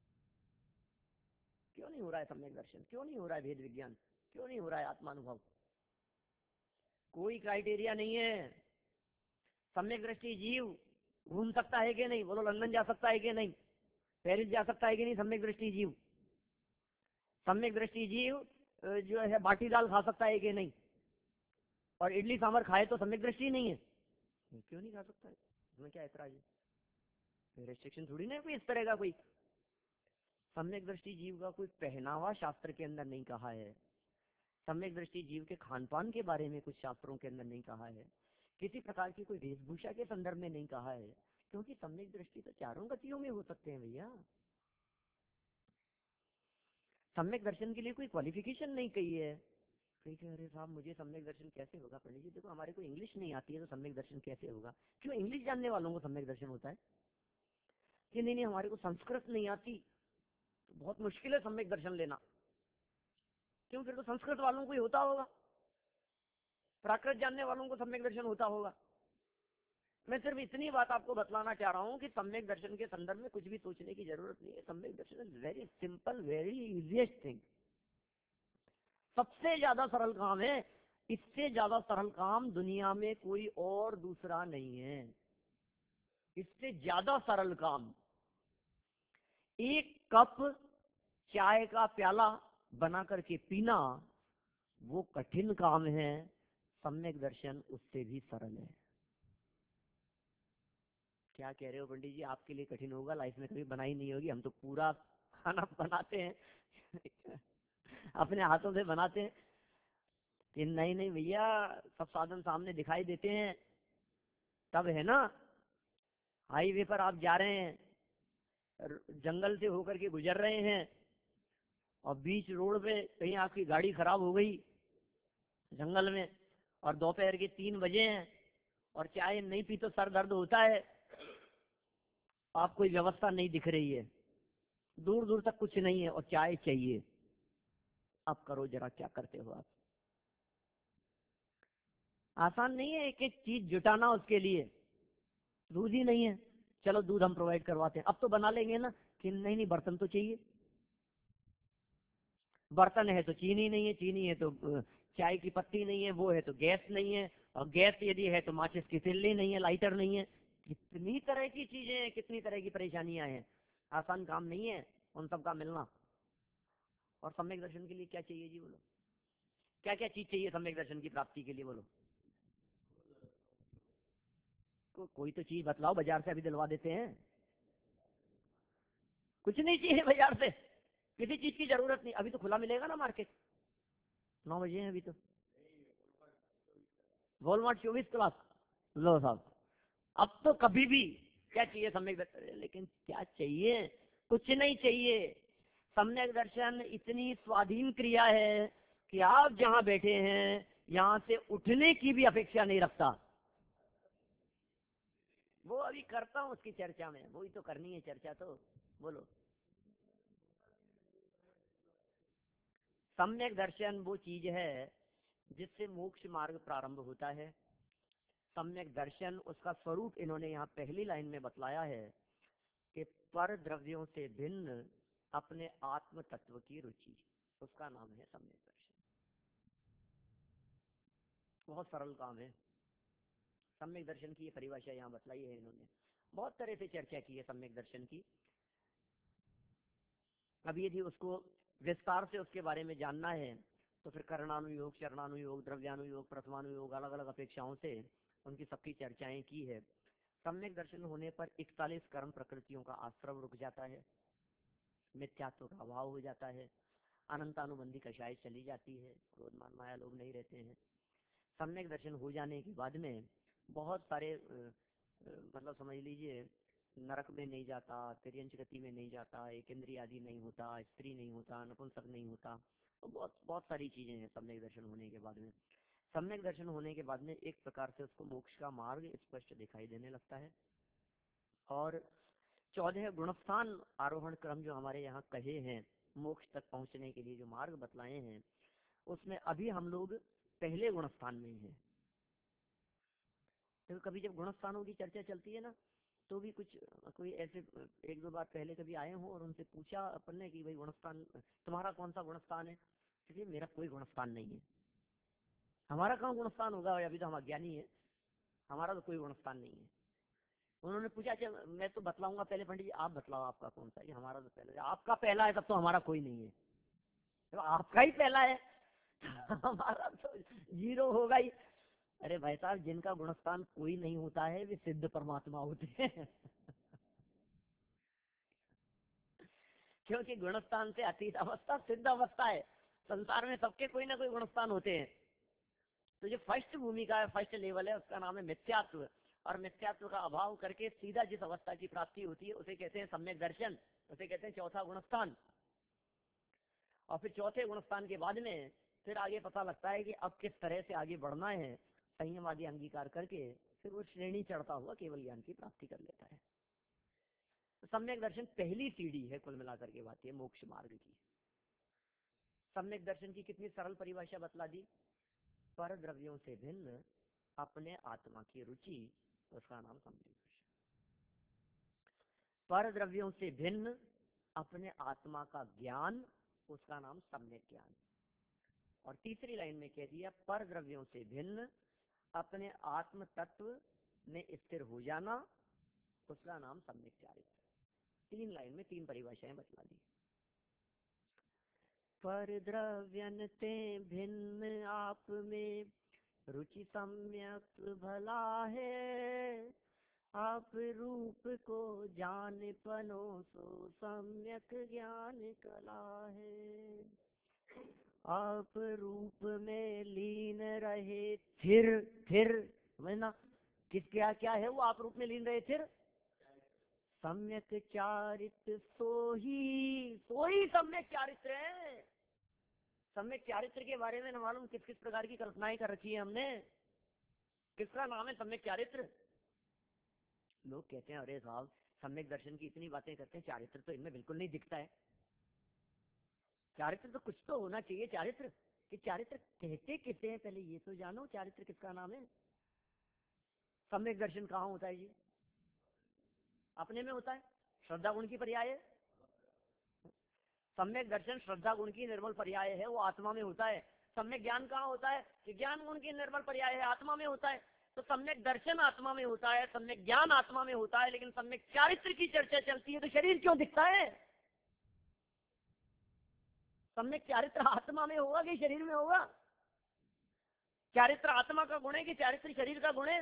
क्यों नहीं हो रहा है सम्यक दर्शन? क्यों नहीं हो रहा है भेद विज्ञान? क्यों नहीं हो रहा है आत्मानुभव? कोई क्राइटेरिया नहीं है। सम्यक दृष्टि जीव घूम सकता है कि नहीं? बोलो लंदन जा सकता है कि नहीं? पेरिस जा सकता है कि नहीं सम्यक दृष्टि जीव? सम्यक दृष्टि जीव जो है बाटी दाल खा सकता है कि नहीं? और इडली सांभर खाए तो सम्यक दृष्टि नहीं है? क्यों नहीं खा सकता है? इसमें क्या ऐतराज है? रेस्ट्रिक्शन थोड़ी ना कोई इस तरह का। कोई सम्यक दृष्टि जीव का कोई पहनावा शास्त्र के अंदर नहीं कहा है। सम्यक दृष्टि जीव के खान पान के बारे में कुछ शास्त्रों के अंदर नहीं कहा है। किसी प्रकार की कोई वेशभूषा के संदर्भ में नहीं कहा है, क्योंकि सम्यक दृष्टि तो चारों गतियों में हो सकते हैं भैया। सम्यक दर्शन के लिए कोई क्वालिफिकेशन नहीं कही है। कही अरे साहब मुझे सम्यक दर्शन कैसे होगा? पंडित जी देखो हमारे को इंग्लिश नहीं आती है तो सम्यक दर्शन कैसे होगा? क्यों इंग्लिश जानने वालों को सम्यक दर्शन होता है? कि नहीं नहीं हमारे को संस्कृत नहीं आती तो बहुत मुश्किल है सम्यक दर्शन लेना। क्यों? फिर तो संस्कृत वालों को ही होता होगा, प्राकृत जानने वालों को सम्यक दर्शन होता होगा। मैं सिर्फ इतनी बात आपको बतलाना चाह रहा हूं कि सम्यक दर्शन के संदर्भ में कुछ भी सोचने की जरूरत नहीं है। सम्यक दर्शन is very simple, very easiest thing. सबसे ज्यादा सरल काम है, इससे ज्यादा सरल काम दुनिया में कोई और दूसरा नहीं है। इससे ज्यादा सरल काम, एक कप चाय का प्याला बना करके पीना, वो कठिन काम है। सम्यक दर्शन उससे भी सरल है। क्या कह रहे हो पंडित जी? आपके लिए कठिन होगा, लाइफ में कभी बनाई नहीं होगी। हम तो पूरा खाना बनाते हैं अपने हाथों से बनाते हैं। कि नहीं नहीं भैया, सब साधन सामने दिखाई देते हैं तब है ना। हाईवे पर आप जा रहे हैं, जंगल से होकर के गुजर रहे हैं, और बीच रोड पे कहीं आपकी गाड़ी खराब हो गई जंगल में, और दोपहर के तीन बजे हैं और चाय नहीं पी तो सर दर्द होता है। आप कोई व्यवस्था नहीं दिख रही है, दूर दूर तक कुछ नहीं है और चाय चाहिए। अब करो जरा, क्या करते हो आप? आसान नहीं है एक एक चीज जुटाना उसके लिए। दूध ही नहीं है, चलो दूध हम प्रोवाइड करवाते हैं। अब तो बना लेंगे ना कि नहीं नहीं बर्तन तो चाहिए। बर्तन है तो चीनी नहीं है, चीनी है तो अ, चाय की पत्ती नहीं है, वो है तो गैस नहीं है, और गैस यदि है तो माचिस की तिल्ली नहीं है, लाइटर नहीं है। कितनी तरह की चीजें हैं, कितनी तरह की परेशानियां हैं। आसान काम नहीं है उन सब का मिलना। और सम्यक दर्शन के लिए क्या चाहिए जी, बोलो क्या क्या चीज चाहिए सम्यक दर्शन की प्राप्ति के लिए, बोलो को, कोई तो चीज बतलाओ, बाजार से अभी दिलवा देते हैं। कुछ नहीं चाहिए बाजार से, किसी चीज की जरूरत नहीं। अभी तो खुला मिलेगा ना मार्केट, नौ बजे है अभी तो। वॉलमार्ट चौबीस क्लास, लो साहब, अब तो कभी भी क्या चाहिए सम्यक दर्शन, लेकिन क्या चाहिए, कुछ नहीं चाहिए। सम्यक दर्शन इतनी स्वाधीन क्रिया है कि आप जहां बैठे हैं यहां से उठने की भी अपेक्षा नहीं रखता। वो अभी करता हूं उसकी चर्चा में, वही तो करनी है चर्चा तो, बोलो। सम्यक दर्शन वो चीज है जिससे मोक्ष मार्ग प्रारंभ होता है। सम्यक दर्शन उसका स्वरूप इन्होंने यहाँ पहली लाइन में बतलाया है कि पर द्रव्यों से भिन्न अपने आत्म तत्व की रुचि, उसका नाम है सम्यक दर्शन। बहुत सरल काम है। सम्यक दर्शन की ये परिभाषा यहाँ बतलाई है इन्होंने, बहुत तरह से चर्चा की है सम्यक दर्शन की। अब यदि उसको विस्तार से उसके बारे में जानना है तो फिर करणानुयोग, चरणानुयोग, द्रव्यानुयोग, प्रथमानुयोग, अलग अलग अपेक्षाओं से उनकी सबकी चर्चाएं की है। सम्यक दर्शन होने पर इकतालीस कर्म प्रकृतियों का आश्रम रुक जाता है, मिथ्यात्व का अभाव हो जाता है, अनंतानुबंधी कषाय चली जाती है, क्रोध मान माया लोग नहीं रहते हैं। सम्यक दर्शन हो जाने के बाद में बहुत सारे अ, अ, मतलब समझ लीजिए, नरक में नहीं जाता, तिर्यंच गति में नहीं जाता, एक इंद्रिय आदि नहीं होता, स्त्री नहीं होता, नपुंसक नहीं होता, तो बहुत बहुत सारी चीजें हैं सम्यक दर्शन होने के बाद में। सम्यक दर्शन होने के बाद में एक प्रकार से उसको मोक्ष का मार्ग स्पष्ट दिखाई देने लगता है। और चौदह गुणस्थान आरोहण क्रम जो हमारे यहाँ कहे हैं मोक्ष तक पहुंचने के लिए जो मार्ग बतलाए हैं, उसमें अभी हम लोग पहले गुणस्थान में ही हैं। तो कभी जब गुणस्थानों की चर्चा चलती है ना, तो भी कुछ कोई ऐसे एक दो बार पहले कभी आए हों और उनसे पूछा अपन ने कि भाई गुणस्थान तुम्हारा कौन सा गुणस्थान है, क्योंकि मेरा कोई गुणस्थान नहीं है। हमारा कहाँ गुणस्थान होगा, अभी तो हम अज्ञानी है, हमारा तो कोई गुणस्थान नहीं है। उन्होंने पूछा अच्छा मैं तो बतलाऊंगा, पहले पंडित जी आप बतलाओ आपका कौन सा है। हमारा तो पहले, आपका पहला है तब तो हमारा कोई नहीं है। तो आपका ही पहला है हमारा तो जीरो होगा ही। अरे भाई साहब, जिनका गुणस्थान कोई नहीं होता है वे सिद्ध परमात्मा होते हैं क्योंकि गुणस्थान से अतीत अवस्था सिद्ध अवस्था है। संसार में सबके कोई ना कोई गुणस्थान होते हैं। तो जो फर्स्ट भूमिका है, फर्स्ट लेवल है, उसका नाम है मिथ्यात्व। और मिथ्यात्व का अभाव करके सीधा जिस अवस्था की प्राप्ति होती है उसे कहते हैं सम्यक दर्शन, उसे कहते हैं चौथा गुणस्थान। और फिर चौथे गुणस्थान के बाद में फिर आगे पता लगता है कि अब किस तरह से आगे बढ़ना है, संयम आदि अंगीकार करके फिर वो श्रेणी चढ़ता हुआ केवल ज्ञान की प्राप्ति कर लेता है। तो सम्यक दर्शन पहली सीढ़ी है कुल मिलाकर के बात है मोक्ष मार्ग की। सम्यक दर्शन की कितनी सरल परिभाषा बतला दी, पर द्रव्यों से भिन्न अपने आत्मा की रुचि, उसका नाम सम्यक दर्शन। पर द्रव्यों से भिन्न अपने आत्मा का ज्ञान, उसका नाम सम्यक ज्ञान। और तीसरी लाइन में कह दिया पर द्रव्यों से भिन्न अपने आत्म तत्व में स्थिर हो जाना, उसका नाम सम्यक चारित्र। तीन लाइन में तीन परिभाषाएं बतला दी। पर द्रव्यन ते भिन्न आप में रुचि सम्यक भला है, आप रूप को जान पनो सो सम्यक ज्ञान कला है। आप रूप में लीन रहे फिर फिर समझना किस क्या क्या है वो, आप रूप में लीन रहे फिर सम्यक चारित्र सो ही, सो ही सम्यक चारित्र है। सम्यक चारित्र के बारे में न मालूम किस किस प्रकार की कल्पनाएं कर रखी है हमने, किसका नाम है सम्यक चारित्र। लोग कहते हैं अरे साहब सम्यक दर्शन की इतनी बातें करते हैं, चारित्र तो इनमें बिल्कुल नहीं दिखता है। चारित्र तो कुछ तो होना चाहिए। चारित्र कि चारित्र कहते किसे हैं, पहले ये तो जानो चारित्र किसका नाम है। सम्यक दर्शन कहाँ होता है जी, अपने में होता है, श्रद्धा गुण की पर्याय है। सम्यक दर्शन श्रद्धा गुण की निर्मल पर्याय है, वो आत्मा में होता है। सम्यक ज्ञान कहाँ होता है? कि ज्ञान गुण की निर्मल पर्याय है, आत्मा में होता है। तो सम्यक दर्शन आत्मा में होता है, सम्यक ज्ञान आत्मा में होता है, लेकिन सम्यक चारित्र की चर्चा चलती है तो शरीर क्यों दिखता है? सम्यक चारित्र आत्मा में होगा कि शरीर में होगा? चारित्र आत्मा का गुण है कि चारित्र शरीर का गुण है?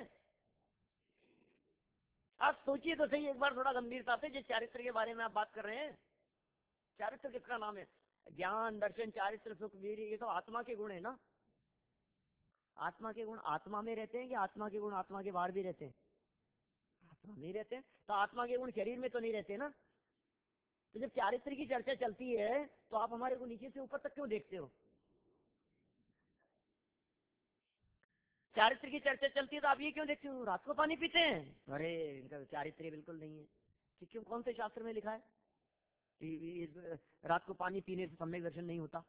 आप सोचिए तो सही एक बार थोड़ा गंभीरता से, जिस चारित्र के बारे में आप बात कर रहे हैं, चारित्र किसका नाम है? ज्ञान, दर्शन, चारित्र, सुख, वीर, ये तो आत्मा के गुण है ना। आत्मा के गुण आत्मा में रहते हैं कि आत्मा के गुण आत्मा के बाहर भी रहते हैं? आत्मा में रहते हैं। तो आत्मा के गुण शरीर में तो नहीं रहते ना। तो जब चारित्र की चर्चा चलती है तो आप हमारे को नीचे से ऊपर तक क्यों देखते हो? चारित्र की चर्चा चलती है तो आप ये क्यों देखते हो? रात को पानी पीते हैं, अरे इनका चारित्र बिल्कुल नहीं है। कि क्यों, कौन से शास्त्र में लिखा है कि रात को पानी पीने से सम्यक दर्शन नहीं होता?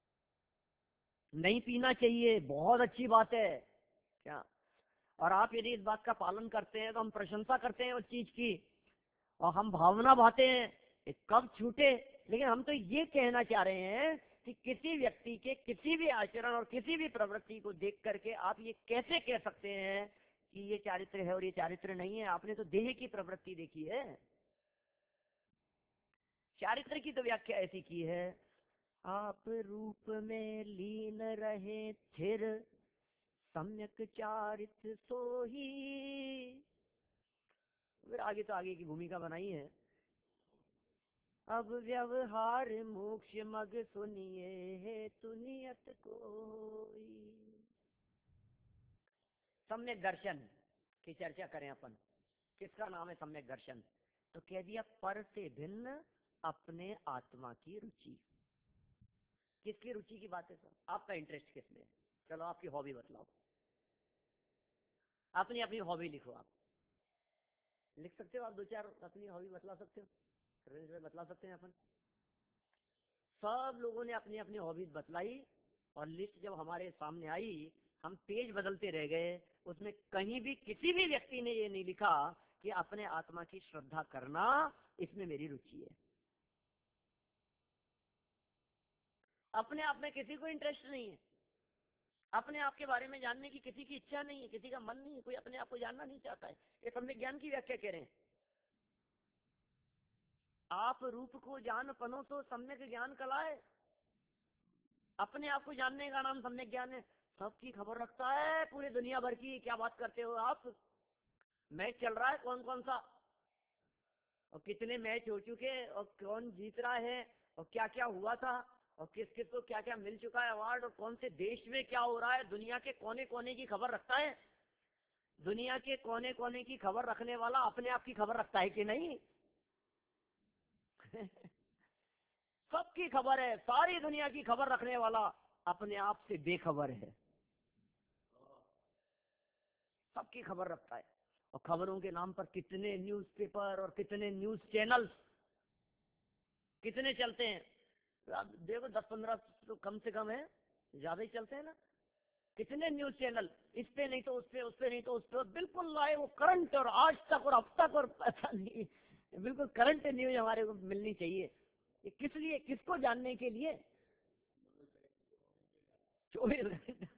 नहीं पीना चाहिए, बहुत अच्छी बात है क्या। और आप यदि इस बात का पालन करते हैं तो हम प्रशंसा करते हैं उस चीज की, और हम भावना भाते हैं कि कब छूटे। लेकिन हम तो ये कहना चाह रहे हैं कि किसी व्यक्ति के किसी भी आचरण और किसी भी प्रवृत्ति को देख करके आप ये कैसे कह सकते हैं कि ये चारित्र है और ये चारित्र नहीं है? आपने तो देह की प्रवृत्ति देखी है। चारित्र की तो व्याख्या ऐसी की है, आप रूप में लीन रहे स्थिर, सम्यक चारित्र सोही। फिर आगे तो आगे की भूमिका बनाई है, अब व्यवहार मोक्ष मग सुनिए है तुनियत कोई। सम्यक दर्शन की चर्चा करें अपन, किसका नाम है सम्यक दर्शन? तो कह दिया पर से भिन्न अपने आत्मा की रुचि। किसकी रुचि की बात है सर? आपका इंटरेस्ट किसमें? चलो आपकी हॉबी बतलाओ, अपनी अपनी हॉबी लिखो। आप लिख सकते हो, आप दो चार अपनी हॉबी बतला सकते हो, रेंज में बतला सकते हैं अपन। सब लोगों ने अपनी अपनी हॉबीज बतलाई और लिस्ट जब हमारे सामने आई, हम पेज बदलते रह गए। उसमें कहीं भी किसी भी व्यक्ति ने ये नहीं लिखा कि अपने आत्मा की श्रद्धा करना इसमें मेरी रुचि है। अपने आप में किसी को इंटरेस्ट नहीं है, अपने आप के बारे में जानने की किसी की इच्छा नहीं है, किसी का मन नहीं है, कोई अपने आप को जानना नहीं चाहता है। ये सम्यक ज्ञान की व्याख्या कह रहे हैं। आप रूप को जान पनो तो सम्यक ज्ञान कलाए। अपने आप को जानने का नाम सम्यक ज्ञान है। सबकी खबर रखता है पूरी दुनिया भर की। क्या बात करते हो आप? मैच चल रहा है कौन कौन सा, और कितने मैच हो चुके, और कौन जीत रहा है, और क्या क्या हुआ था, और किस किस को क्या क्या मिल चुका है अवार्ड, और कौन से देश में क्या हो रहा है। दुनिया के कोने कोने की खबर रखता है। दुनिया के कोने कोने की खबर रखने वाला अपने आप की खबर रखता है कि नहीं? सबकी खबर है, सारी दुनिया की खबर रखने वाला अपने आप से बेखबर है। सबकी खबर रखता है। और खबरों के नाम पर कितने न्यूज़पेपर और कितने न्यूज चैनल्स कितने चलते हैं। आप देखो दस पंद्रह तो कम से कम है, ज्यादा ही चलते हैं ना। कितने न्यूज चैनल, इस पे नहीं तो उस पे, उस पे नहीं तो उस पे, बिल्कुल लाइव वो करंट, और आज तक और अब तक, और पता नहीं, बिल्कुल करंट न्यूज हमारे को मिलनी चाहिए। ये किस लिए, किसको जानने के लिए? चौबीस घंटे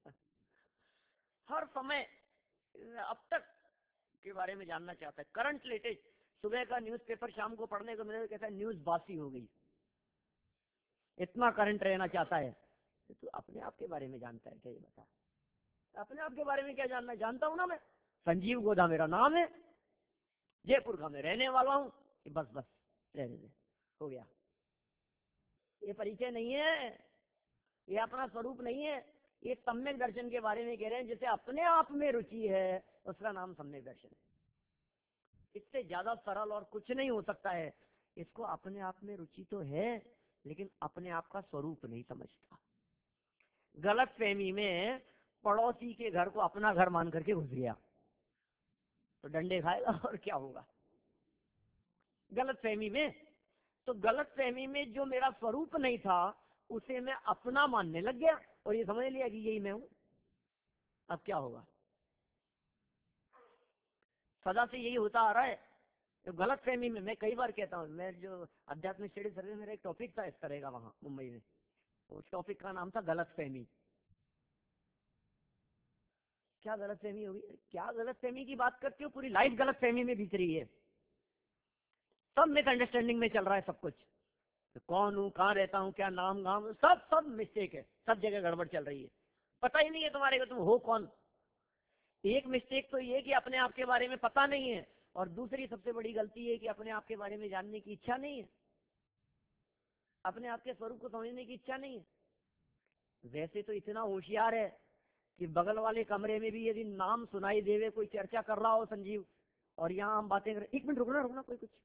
हर समय अब तक के बारे में जानना चाहता है, करंट लेटेस्ट। सुबह का न्यूज़पेपर शाम को पढ़ने को मिले तो कहता है न्यूज बासी हो गई। इतना करंट रहना चाहता है। तो तू अपने आप के बारे में जानता है क्या? ये बता, अपने आप के बारे में क्या जानना? जानता हूं ना मैं, संजीव गोधा मेरा नाम है, जयपुर का मैं रहने वाला हूँ। बस बस रहने दे, हो गया। ये परिचय नहीं है, ये अपना स्वरूप नहीं है। ये सम्यक दर्शन के बारे में कह रहे हैं, जिसे अपने आप में रुचि है उसका नाम सम्यक दर्शन है। इससे ज्यादा सरल और कुछ नहीं हो सकता है। इसको अपने आप में रुचि तो है, लेकिन अपने आप का स्वरूप नहीं समझता। गलत फहमी में पड़ोसी के घर को अपना घर मान करके घुस गया तो डंडे खाएगा और क्या होगा? गलत फहमी में। तो गलत फहमी में जो मेरा स्वरूप नहीं था उसे मैं अपना मानने लग गया और ये समझ लिया कि यही मैं हूं। अब क्या होगा? सदा से यही होता आ रहा है। तो गलत फहमी में मैं कई बार कहता हूँ, मैं जो आध्यात्मिक स्टडी सर्विस मेरा एक टॉपिक था इस तरह का वहां मुंबई में, उस टॉपिक का नाम था गलत फहमी। क्या गलत फहमी होगी, क्या गलत फहमी की बात करते हो, पूरी लाइफ गलत फहमी में बीत रही है, सब मिसअंडरस्टैंडिंग में चल रहा है सब कुछ। तो कौन हूँ, कहाँ रहता हूँ, क्या नाम गाम, सब सब मिस्टेक है, सब जगह गड़बड़ चल रही है, पता ही नहीं है तुम्हारे को तुम हो कौन। एक मिस्टेक तो ये कि अपने आप के बारे में पता नहीं है, और दूसरी सबसे बड़ी गलती है कि अपने आप के बारे में जानने की इच्छा नहीं है, अपने आप के स्वरूप को समझने की इच्छा नहीं है। वैसे तो इतना होशियार है कि बगल वाले कमरे में भी यदि नाम सुनाई देवे, कोई चर्चा कर रहा हो संजीव, और यहाँ हम बातें कर, एक मिनट रुकना रुकना कोई कुछ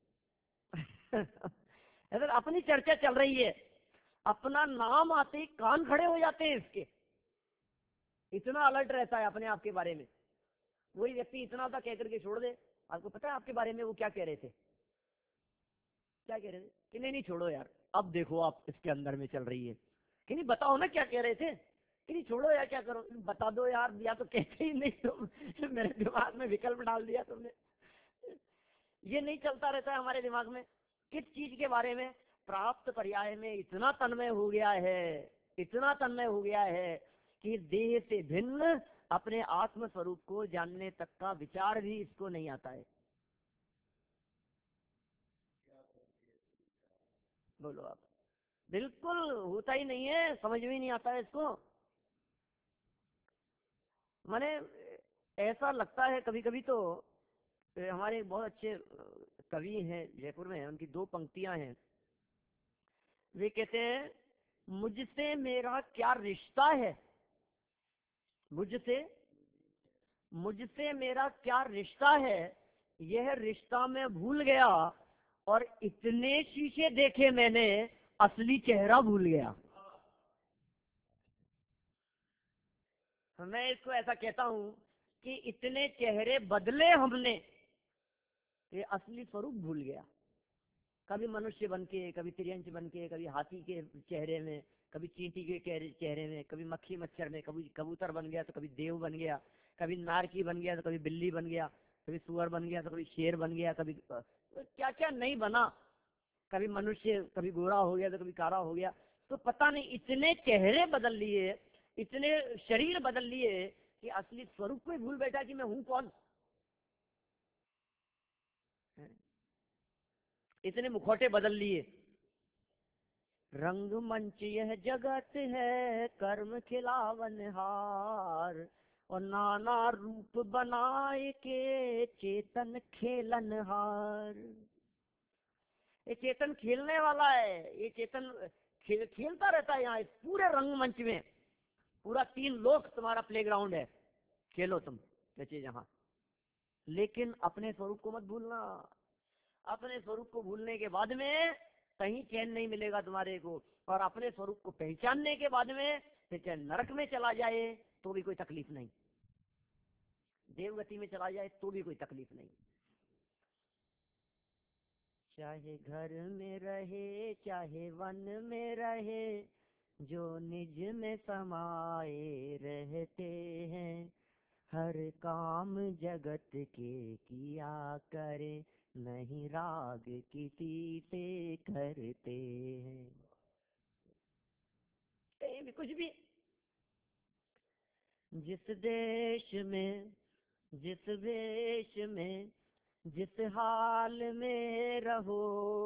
अगर अपनी चर्चा चल रही है, अपना नाम आते ही कान खड़े हो जाते हैं इसके, इतना अलर्ट रहता है अपने आप के बारे में। वही व्यक्ति इतना सा कह करके छोड़ दे, आपको पता है आपके बारे में वो क्या कह रहे थे, क्या कह रहे थे कि नहीं नहीं छोड़ो यार, अब देखो आप इसके अंदर में चल रही है, कि नहीं बताओ ना क्या कह रहे थे, कि नहीं छोड़ो यार क्या करो, बता दो यार, या तो कहते ही नहीं तुम मेरे दिमाग में विकल्प डाल दिया तुमने। ये नहीं चलता रहता है हमारे दिमाग में, किस चीज के बारे में, प्राप्त पर्याय में इतना तन्मय हो गया है, इतना तन्मय हो गया है कि देह से भिन्न अपने आत्म स्वरूप को जानने तक का विचार भी इसको नहीं आता है। बोलो आप, बिल्कुल होता ही नहीं है, समझ में ही नहीं आता है इसको। माने ऐसा लगता है कभी कभी तो, हमारे एक बहुत अच्छे कवि हैं जयपुर में, उनकी दो पंक्तियां हैं, वे कहते हैं, मुझसे मेरा क्या रिश्ता है, मुझसे मुझसे मेरा क्या रिश्ता है, यह रिश्ता मैं भूल गया, और इतने शीशे देखे मैंने, असली चेहरा भूल गया। मैं इसको ऐसा कहता हूं कि इतने चेहरे बदले हमने, ये असली स्वरूप भूल गया। कभी मनुष्य बन के, कभी त्रियंच बन के, कभी हाथी के चेहरे में, कभी चींटी के चेहरे में, कभी मक्खी मच्छर में, कभी कबूतर बन गया तो कभी देव बन गया, कभी नारकी बन गया तो कभी बिल्ली बन गया, कभी सुअर बन गया तो कभी शेर बन गया, कभी क्या क्या नहीं बना, कभी मनुष्य, कभी गोरा हो गया तो कभी काला हो गया। तो पता नहीं इतने चेहरे बदल लिए, इतने शरीर बदल लिए कि असली स्वरूप को ही भूल बैठा कि मैं हूं कौन। इतने मुखौटे बदल लिए। रंगमंच यह जगत है, कर्म खिलावन हार, और नाना रूप बनाए के चेतन खेलन हार। ये चेतन खेलने वाला है, ये चेतन खेल, खेलता रहता है यहाँ इस पूरे रंगमंच में। पूरा तीन लोक तुम्हारा प्लेग्राउंड है, खेलो तुम बचे जहां, लेकिन अपने स्वरूप को मत भूलना। अपने स्वरूप को भूलने के बाद में कहीं चैन नहीं मिलेगा तुम्हारे को, और अपने स्वरूप को पहचानने के बाद में फिर चाहे नरक में चला जाए तो भी कोई तकलीफ नहीं, देवगति में चला जाए तो भी कोई तकलीफ नहीं। चाहे घर में रहे चाहे वन में रहे, जो निज में समाये रहते हैं, हर काम जगत के किया करे, नहीं राग किसी से करते हैं। कहीं भी कुछ भी, जिस देश में, जिस वेश में, जिस हाल में रहो,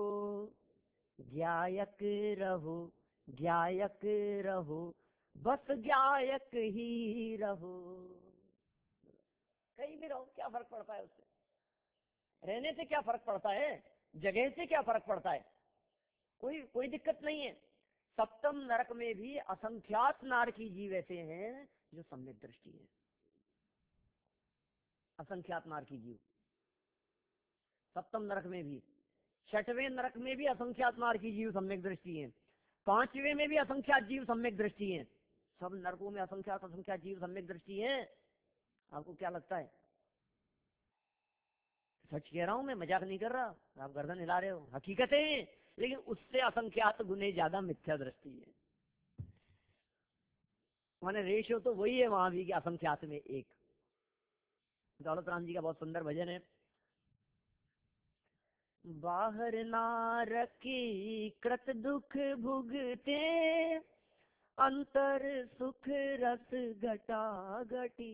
गायक रहो, गायक रहो, बस गायक ही रहो। कहीं भी रहो, क्या फर्क पड़ता है उससे, रहने से क्या फर्क पड़ता है, जगह से क्या फर्क पड़ता है, कोई कोई दिक्कत नहीं है। सप्तम नरक में भी असंख्यात नारकी जीव ऐसे हैं जो सम्यक दृष्टि है, असंख्यात नारकी जीव सप्तम नरक में भी। छठवें नरक में भी असंख्यात नारकी जीव सम्यक दृष्टि है, पांचवें में भी असंख्यात जीव सम्यक दृष्टि है। सब नरकों में असंख्यात असंख्यात जीव सम्यक दृष्टि है। आपको क्या लगता है, सच कह रहा हूं मैं, मजाक नहीं कर रहा, आप गर्दन हिला रहे हो, हकीकत है। लेकिन उससे असंख्यात गुने ज्यादा मिथ्या दृष्टि है, माने रेशियो तो वही है वहां भी कि असंख्यात में एक। दौलत राम जी का बहुत सुंदर भजन है, बाहर नारकी कृत दुख भुगते, अंतर सुख रस घटा घटी,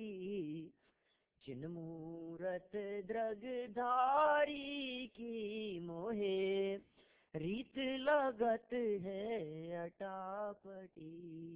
चिन्मूरत द्रग धारी की मोहे, रीत लगत है अटापटी।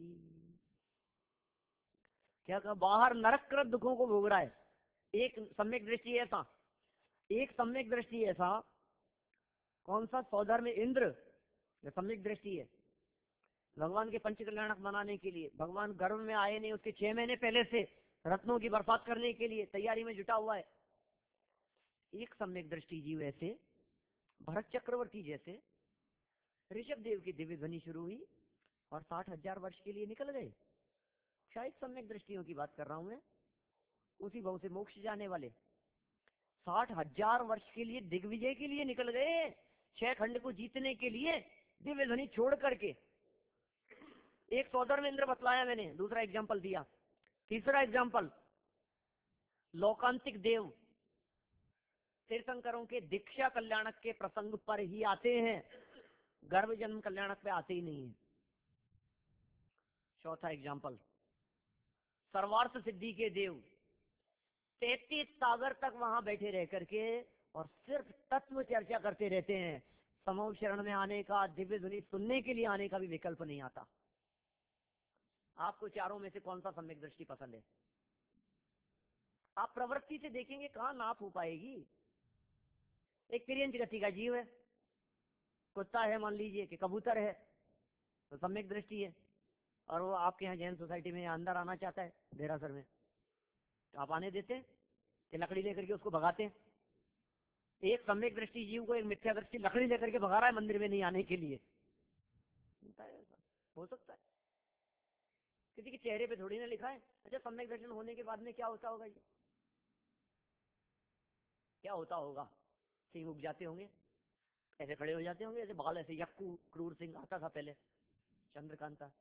क्या कहा? बाहर नरक कृत दुखों को भोग रहा है। एक सम्यक दृष्टि ऐसा, एक सम्यक दृष्टि ऐसा, कौन सा? सौधर में इंद्र, ये सम्यक दृष्टि है। भगवान के पंच कल्याणक बनाने के लिए भगवान गर्भ में आए नहीं, उसके छह महीने पहले से रत्नों की बरसात करने के लिए तैयारी में जुटा हुआ है। एक सम्यक दृष्टि जीव ऐसे, भरत चक्रवर्ती जैसे, ऋषभ देव की दिव्य ध्वनि शुरू हुई और साठ हजार वर्ष के लिए निकल गए। शायद सम्यक दृष्टियों की बात कर रहा हूं मैं, उसी भाव से मोक्ष जाने वाले साठ हजार वर्ष के लिए दिग्विजय के लिए निकल गए, छह खंड को जीतने के लिए दिव्य ध्वनि छोड़ करके। एक सौदर में इंद्र बतलाया मैंने, दूसरा एग्जाम्पल दिया। तीसरा एग्जाम्पल, लोकांतिक देव तीर्थंकरों के दीक्षा कल्याणक के प्रसंग पर ही आते हैं, गर्भ जन्म कल्याणक पे आते ही नहीं है। चौथा एग्जाम्पल, सर्वार्थ सिद्धि के देव तैतीस सागर तक वहां बैठे रह करके और सिर्फ तत्व चर्चा करते रहते हैं। समूह शरण में आने का, दिव्य ध्वनि सुनने के लिए आने का भी विकल्प नहीं आता। आपको चारों में से कौन सा सम्यक दृष्टि पसंद है? आप प्रवृत्ति से देखेंगे, कहां नाप हो पाएगी। एक तिर्यंच गति का जीव है, कुत्ता है मान लीजिए कि कबूतर है, तो सम्यक दृष्टि है, और वो आपके यहाँ जैन सोसाइटी में अंदर आना चाहता है देरासर में, तो आप आने देते कि लकड़ी लेकर के उसको भगाते हैं? एक सम्यक दृष्टि जीव को एक मिथ्या दृष्टि लकड़ी लेकर के भगा रहा है मंदिर में नहीं आने के लिए। हो सकता है, किसी के चेहरे पे थोड़ी ना लिखा है। अच्छा, सम्यक दर्शन होने के बाद में क्या होता होगा? ये क्या होता होगा? सिंह उग जाते होंगे, ऐसे खड़े हो जाते होंगे, ऐसे बाल ऐसे, यक्कू क्रूर सिंह आता था पहले, चंद्रकांता।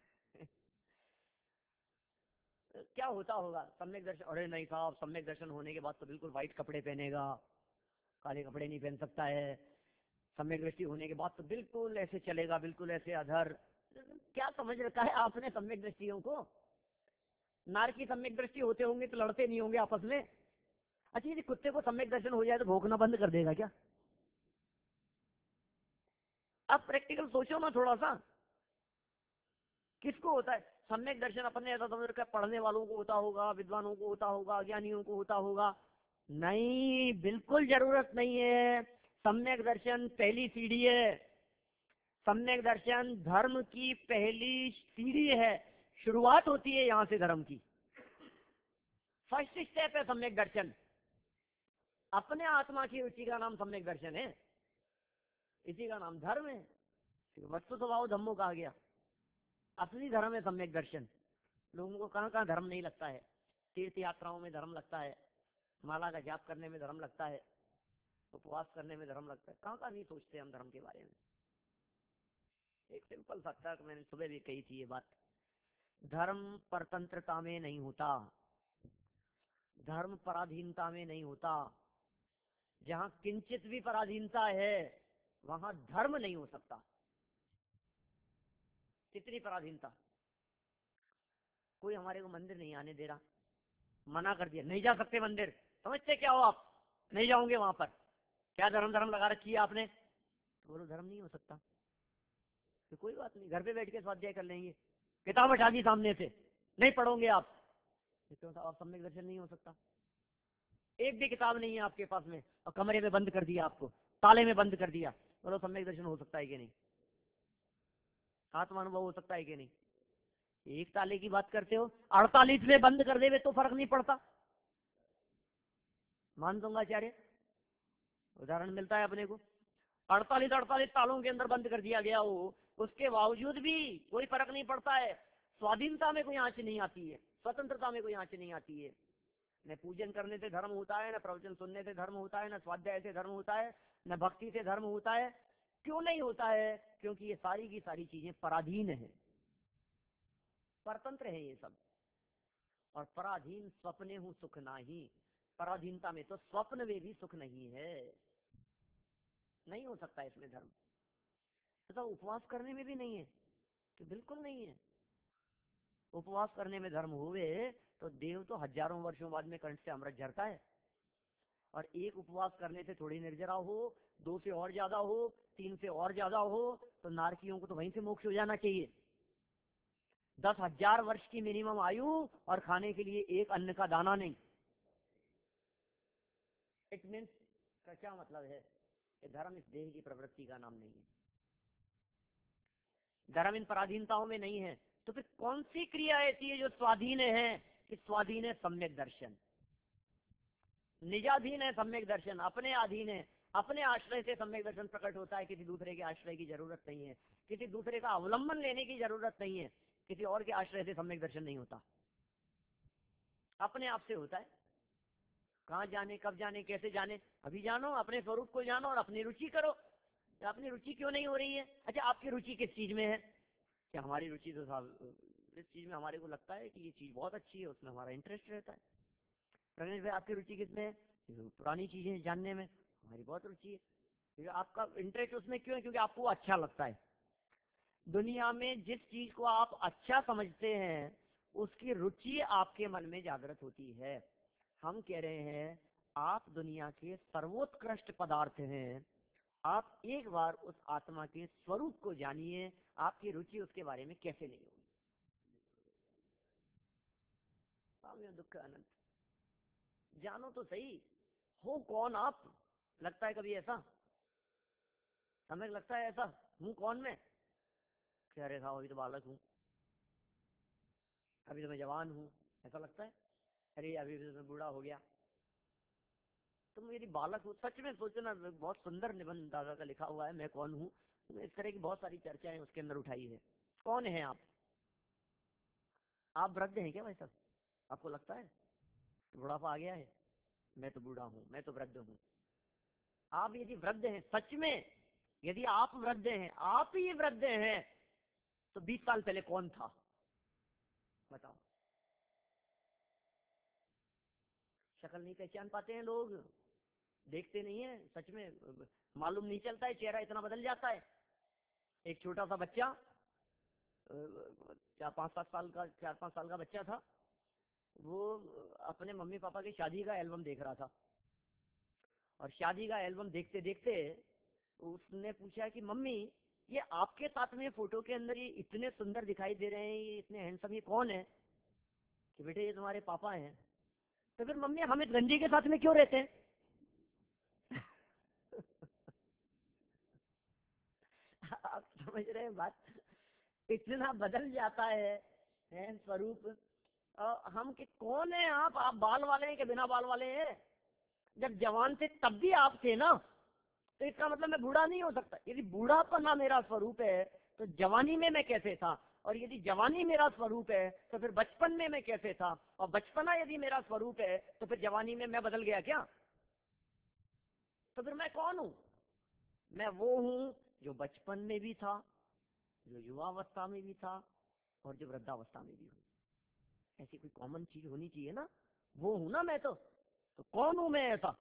क्या होता होगा सम्यक दर्शन? अरे नहीं साहब, सम्यक दर्शन होने के बाद तो बिल्कुल व्हाइट कपड़े पहनेगा, काले कपड़े नहीं पहन सकता है। सम्यक दृष्टि होने के बाद तो बिल्कुल ऐसे चलेगा, बिल्कुल ऐसे अधर। क्या समझ रखा है आपने सम्यक दृष्टियों को? नार की सम्यक दृष्टि होते होंगे तो लड़ते नहीं होंगे आपस में। अच्छा, यदि कुत्ते को सम्यक दर्शन हो जाए तो भौंकना बंद कर देगा क्या? आप प्रैक्टिकल सोचो ना थोड़ा सा, किसको होता है सम्यक दर्शन? अपने ऐसा समझ रखा है पढ़ने वालों को होता होगा, विद्वानों को होता होगा, अज्ञानियों को होता होगा। नहीं, बिल्कुल जरूरत नहीं है। सम्यक दर्शन पहली सीढ़ी है। सम्यक दर्शन धर्म की पहली सीढ़ी है, शुरुआत होती है यहां से धर्म की। फर्स्ट स्टेप है सम्यक दर्शन। अपने आत्मा की रुचि का नाम सम्यक दर्शन है, इसी का नाम धर्म है। वस्तु स्वभाव धम्मो कहा गया, असली धर्म है सम्यक दर्शन। लोगों को कहां कहां धर्म नहीं लगता है। तीर्थ यात्राओं में धर्म लगता है, माला का जाप करने में धर्म लगता है, उपवास करने में धर्म लगता है, कहां कहां नहीं सोचते हम धर्म के बारे में। एक सिंपल सा तर्क मैंने सुबह भी कही थी ये बात, धर्म परतंत्रता में नहीं होता, धर्म पराधीनता में नहीं होता। जहां किंचित भी पराधीनता है वहां धर्म नहीं हो सकता। कितनी पराधीनता! कोई हमारे को मंदिर नहीं आने दे रहा, मना कर दिया, नहीं जा सकते मंदिर। समझते क्या हो आप? नहीं जाओगे वहां पर। क्या धर्म धर्म लगा रखी है आपने? तो बोलो धर्म नहीं हो सकता। तो कोई बात नहीं, घर पे बैठ के स्वाध्याय कर लेंगे, किताब हटा दी सामने से, नहीं पढ़ोगे आप, तो आप सम्यक दर्शन नहीं हो सकता। एक भी किताब नहीं है आपके पास में और कमरे में बंद कर दिया, आपको ताले में बंद कर दिया, बोलो सम्यक दर्शन हो सकता है कि नहीं? आत्मा अनुभव हो सकता है कि नहीं? एक ताले की बात करते हो, अड़तालीस में बंद कर देवे तो फर्क नहीं पड़ता। मान दूंगा आचार्य, उदाहरण मिलता है अपने को। अड़तालीस अड़तालीस तालों के अंदर बंद कर दिया गया हो, उसके बावजूद भी कोई फर्क नहीं पड़ता है। स्वाधीनता में कोई आंच नहीं आती है, स्वतंत्रता में कोई आंच नहीं आती है। न पूजन करने से धर्म होता है, न प्रवचन सुनने से धर्म होता है, न स्वाध्याय से धर्म होता है, न भक्ति से धर्म होता है। क्यों नहीं होता है? क्योंकि ये सारी की सारी चीजें पराधीन है, परतंत्र है ये सब। और पराधीन स्वप्ने हूं सुख नाही, पराधीनता में तो स्वप्न में भी सुख नहीं है। नहीं हो सकता इसमें धर्म। तो उपवास करने में भी नहीं है कि बिल्कुल नहीं है। उपवास करने में धर्म हुए तो देव तो हजारों वर्षों बाद में कंठ से अमृत झरता है, और एक उपवास करने से थोड़ी निर्जरा हो, दो से और ज्यादा हो, तीन से और ज्यादा हो, तो नारकियों को तो वहीं से मोक्ष हो जाना चाहिए। दस हजार वर्ष की मिनिमम आयु और खाने के लिए एक अन्न का दाना नहीं। इट मीन्स का क्या मतलब है कि धर्म इस देह की प्रवृत्ति का नाम नहीं है, धर्म इन पराधीनताओं में नहीं है। तो फिर कौन सी क्रिया ऐसी है जो स्वाधीन है? कि स्वाधीन है सम्यक दर्शन, निजाधीन है सम्यक दर्शन, अपने अधीन है। अपने आश्रय से सम्यक दर्शन प्रकट होता है, किसी दूसरे के आश्रय की जरूरत नहीं है, किसी दूसरे का अवलंबन लेने की जरूरत नहीं है, किसी और के आश्रय से सम्यक दर्शन नहीं होता, अपने आप से होता है। कहाँ जाने, कब जाने, कैसे जाने? अभी जानो, अपने स्वरूप को जानो और अपनी रुचि करो। तो अपनी रुचि क्यों नहीं हो रही है? अच्छा, आपकी रुचि किस चीज में है? कि हमारी रुचि तो साहब इस चीज में हमारे को लगता है कि ये चीज बहुत अच्छी है, उसमें हमारा इंटरेस्ट रहता है। रमेश भाई, आपकी रुचि किसमें है? पुरानी चीजें जानने में हमारी बहुत रुचि है। क्योंकि आपका इंटरेस्ट उसमें क्यों है? क्योंकि आपको अच्छा लगता है। दुनिया में जिस चीज को आप अच्छा समझते हैं उसकी रुचि आपके मन में जागृत होती है। हम कह रहे हैं आप दुनिया के सर्वोत्कृष्ट पदार्थ हैं, आप एक बार उस आत्मा के स्वरूप को जानिए, आपकी रुचि उसके बारे में कैसे नहीं होगी। दुख अनंत जानो तो सही, हो कौन आप? लगता है कभी ऐसा? हमें लगता है ऐसा, हूँ कौन मैं? कह रहे था अभी तो बालक हूँ, अभी तो मैं जवान हूँ, ऐसा लगता है। अरे अभी तो मैं बूढ़ा हो गया। तुम यदि बालक हो, सच में सोचना, बहुत सुंदर निबंध दादा का लिखा हुआ है मैं कौन हूँ, इस तरह की बहुत सारी चर्चाएं उसके अंदर उठाई है। कौन है आप? आप वृद्ध हैं क्या भाई साहब? आपको लगता है बुढ़ापा आ गया है? मैं तो बूढ़ा हूँ, मैं तो वृद्ध हूँ। आप यदि वृद्ध हैं, सच में यदि आप वृद्ध हैं, आप ही वृद्ध हैं, तो बीस साल पहले कौन था बताओ? शक्ल नहीं पहचान पाते हैं लोग, देखते नहीं है, सच में मालूम नहीं चलता है, चेहरा इतना बदल जाता है। एक छोटा सा बच्चा, चार पांच सात साल का चार पांच साल का बच्चा था, वो अपने मम्मी पापा की शादी का एल्बम देख रहा था, और शादी का एल्बम देखते देखते उसने पूछा कि मम्मी, ये आपके साथ में फोटो के अंदर ये इतने सुंदर दिखाई दे रहे हैं, ये इतने हैंडसम, ये कौन है? कि बेटे ये तुम्हारे पापा हैं। तो फिर मम्मी, हम इस गंजी के साथ में क्यों रहते हैं? आप समझ रहे हैं बात? इतना बदल जाता है, है स्वरूप। और हम कि कौन है आप? आप बाल वाले हैं कि बिना बाल वाले हैं? जब जवान थे तब भी आप थे ना, तो इसका मतलब मैं बूढ़ा नहीं हो सकता। यदि बूढ़ापना मेरा स्वरूप है तो जवानी में मैं कैसे था? और यदि जवानी मेरा स्वरूप है तो फिर बचपन में मैं कैसे था? और बचपना यदि मेरा स्वरूप है तो फिर जवानी में मैं बदल गया क्या? तो फिर मैं कौन हूं? मैं वो हूं जो बचपन में भी था, जो युवावस्था में भी था, और जो वृद्धावस्था में भी हूं। ऐसी कोई कॉमन चीज होनी चाहिए ना, वो हूं ना मैं। तो, तो कौन हूं मैं ऐसा?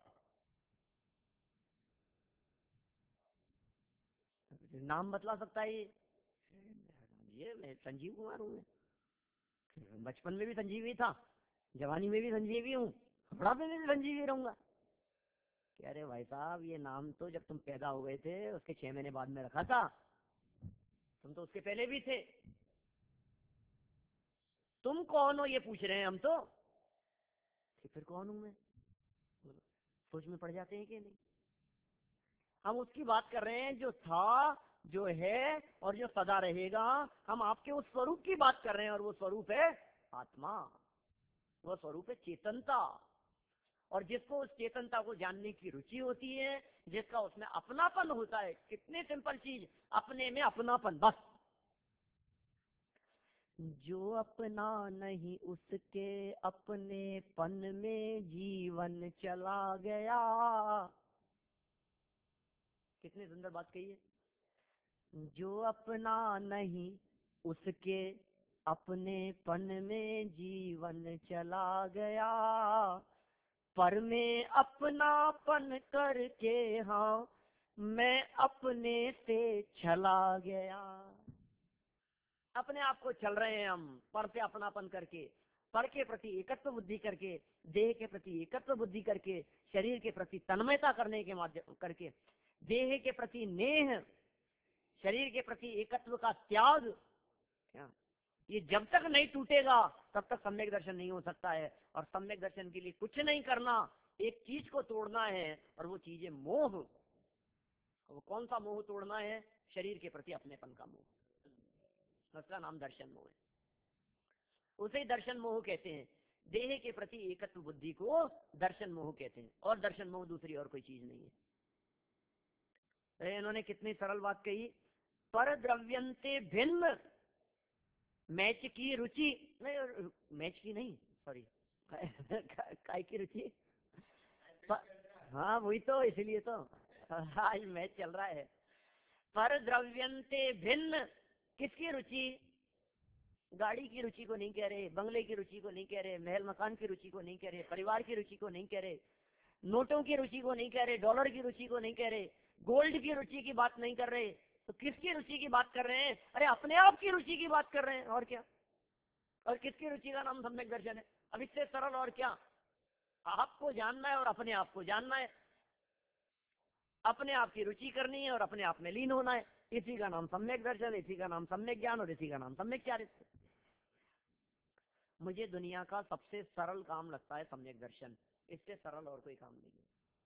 नाम बतला सकता है ये ये मैं संजीव कुमार हूं। मैं बचपन में भी संजीवी था, जवानी में भी संजीवी हूँ, बुढ़ापे में भी संजीवी रहूंगा। कह रहे भाई साहब, ये नाम तो जब तुम पैदा हो गए थे उसके छह महीने बाद में रखा था, तुम तो उसके पहले भी थे। तुम कौन हो ये पूछ रहे हैं हम तो, कि फिर कौन हूं मैं? सोच में पड़ जाते हैं कि नहीं? हम उसकी बात कर रहे हैं जो था, जो है और जो सदा रहेगा। हम आपके उस स्वरूप की बात कर रहे हैं, और वो स्वरूप है आत्मा, वो स्वरूप है चेतनता। और जिसको उस चेतनता को जानने की रुचि होती है, जिसका उसमें अपनापन होता है, कितनी सिंपल चीज, अपने में अपनापन, बस। जो अपना नहीं उसके अपनेपन में जीवन चला गया। कितनी सुंदर बात कही है। जो अपना नहीं उसके अपनेपन में जीवन चला गया, पर में अपनापन करके हाँ मैं अपने से छला गया। अपने आप को छल रहे हैं हम, पर से अपनापन करके, पर के प्रति एकत्व बुद्धि करके, देह के प्रति एकत्व बुद्धि करके, शरीर के प्रति तन्मयता करने के माध्यम करके, देह के प्रति नेह, शरीर के प्रति एकत्व का त्याग, क्या ये जब तक नहीं टूटेगा तब तक सम्यक दर्शन नहीं हो सकता है। और सम्यक दर्शन के लिए कुछ नहीं करना, एक चीज को तोड़ना है, और वो चीज है मोह। वो कौन सा मोह तोड़ना है? शरीर के प्रति अपनेपन का मोह, उसका नाम दर्शन मोह है। उसे दर्शन मोह कहते हैं। देह के प्रति एकत्व बुद्धि को दर्शन मोह कहते हैं, और दर्शन मोह दूसरी और कोई चीज नहीं है। इन्होंने कितनी सरल बात कही, पर द्रव्यंते भिन्न मैच की रुचि, नहीं मैच की नहीं, सॉरी काय की रुचि, हाँ वही तो, इसलिए तो आज मैच चल रहा है। पर द्रव्यंते भिन्न, किसकी रुचि? गाड़ी की रुचि को नहीं कह रहे, बंगले की रुचि को नहीं कह रहे, महल मकान की रुचि को नहीं कह रहे, परिवार की रुचि को नहीं कह रहे, नोटों की रुचि को नहीं कह रहे, डॉलर की रुचि को नहीं कह रहे, गोल्ड की रुचि की बात नहीं कर रहे। तो किसकी रुचि की बात कर रहे हैं? अरे अपने आप की रुचि की बात कर रहे हैं, और क्या। और किसकी रुचि का नाम सम्यक दर्शन है? अब इससे सरल और क्या। आपको जानना है और अपने आप को जानना है, अपने आप की रुचि करनी है और अपने आप में लीन होना है। इसी का नाम सम्यक दर्शन, इसी का नाम सम्यक ज्ञान, और इसी का नाम सम्यक चारित्र। मुझे दुनिया का सबसे सरल काम लगता है सम्यक दर्शन, इससे सरल और कोई काम नहीं है।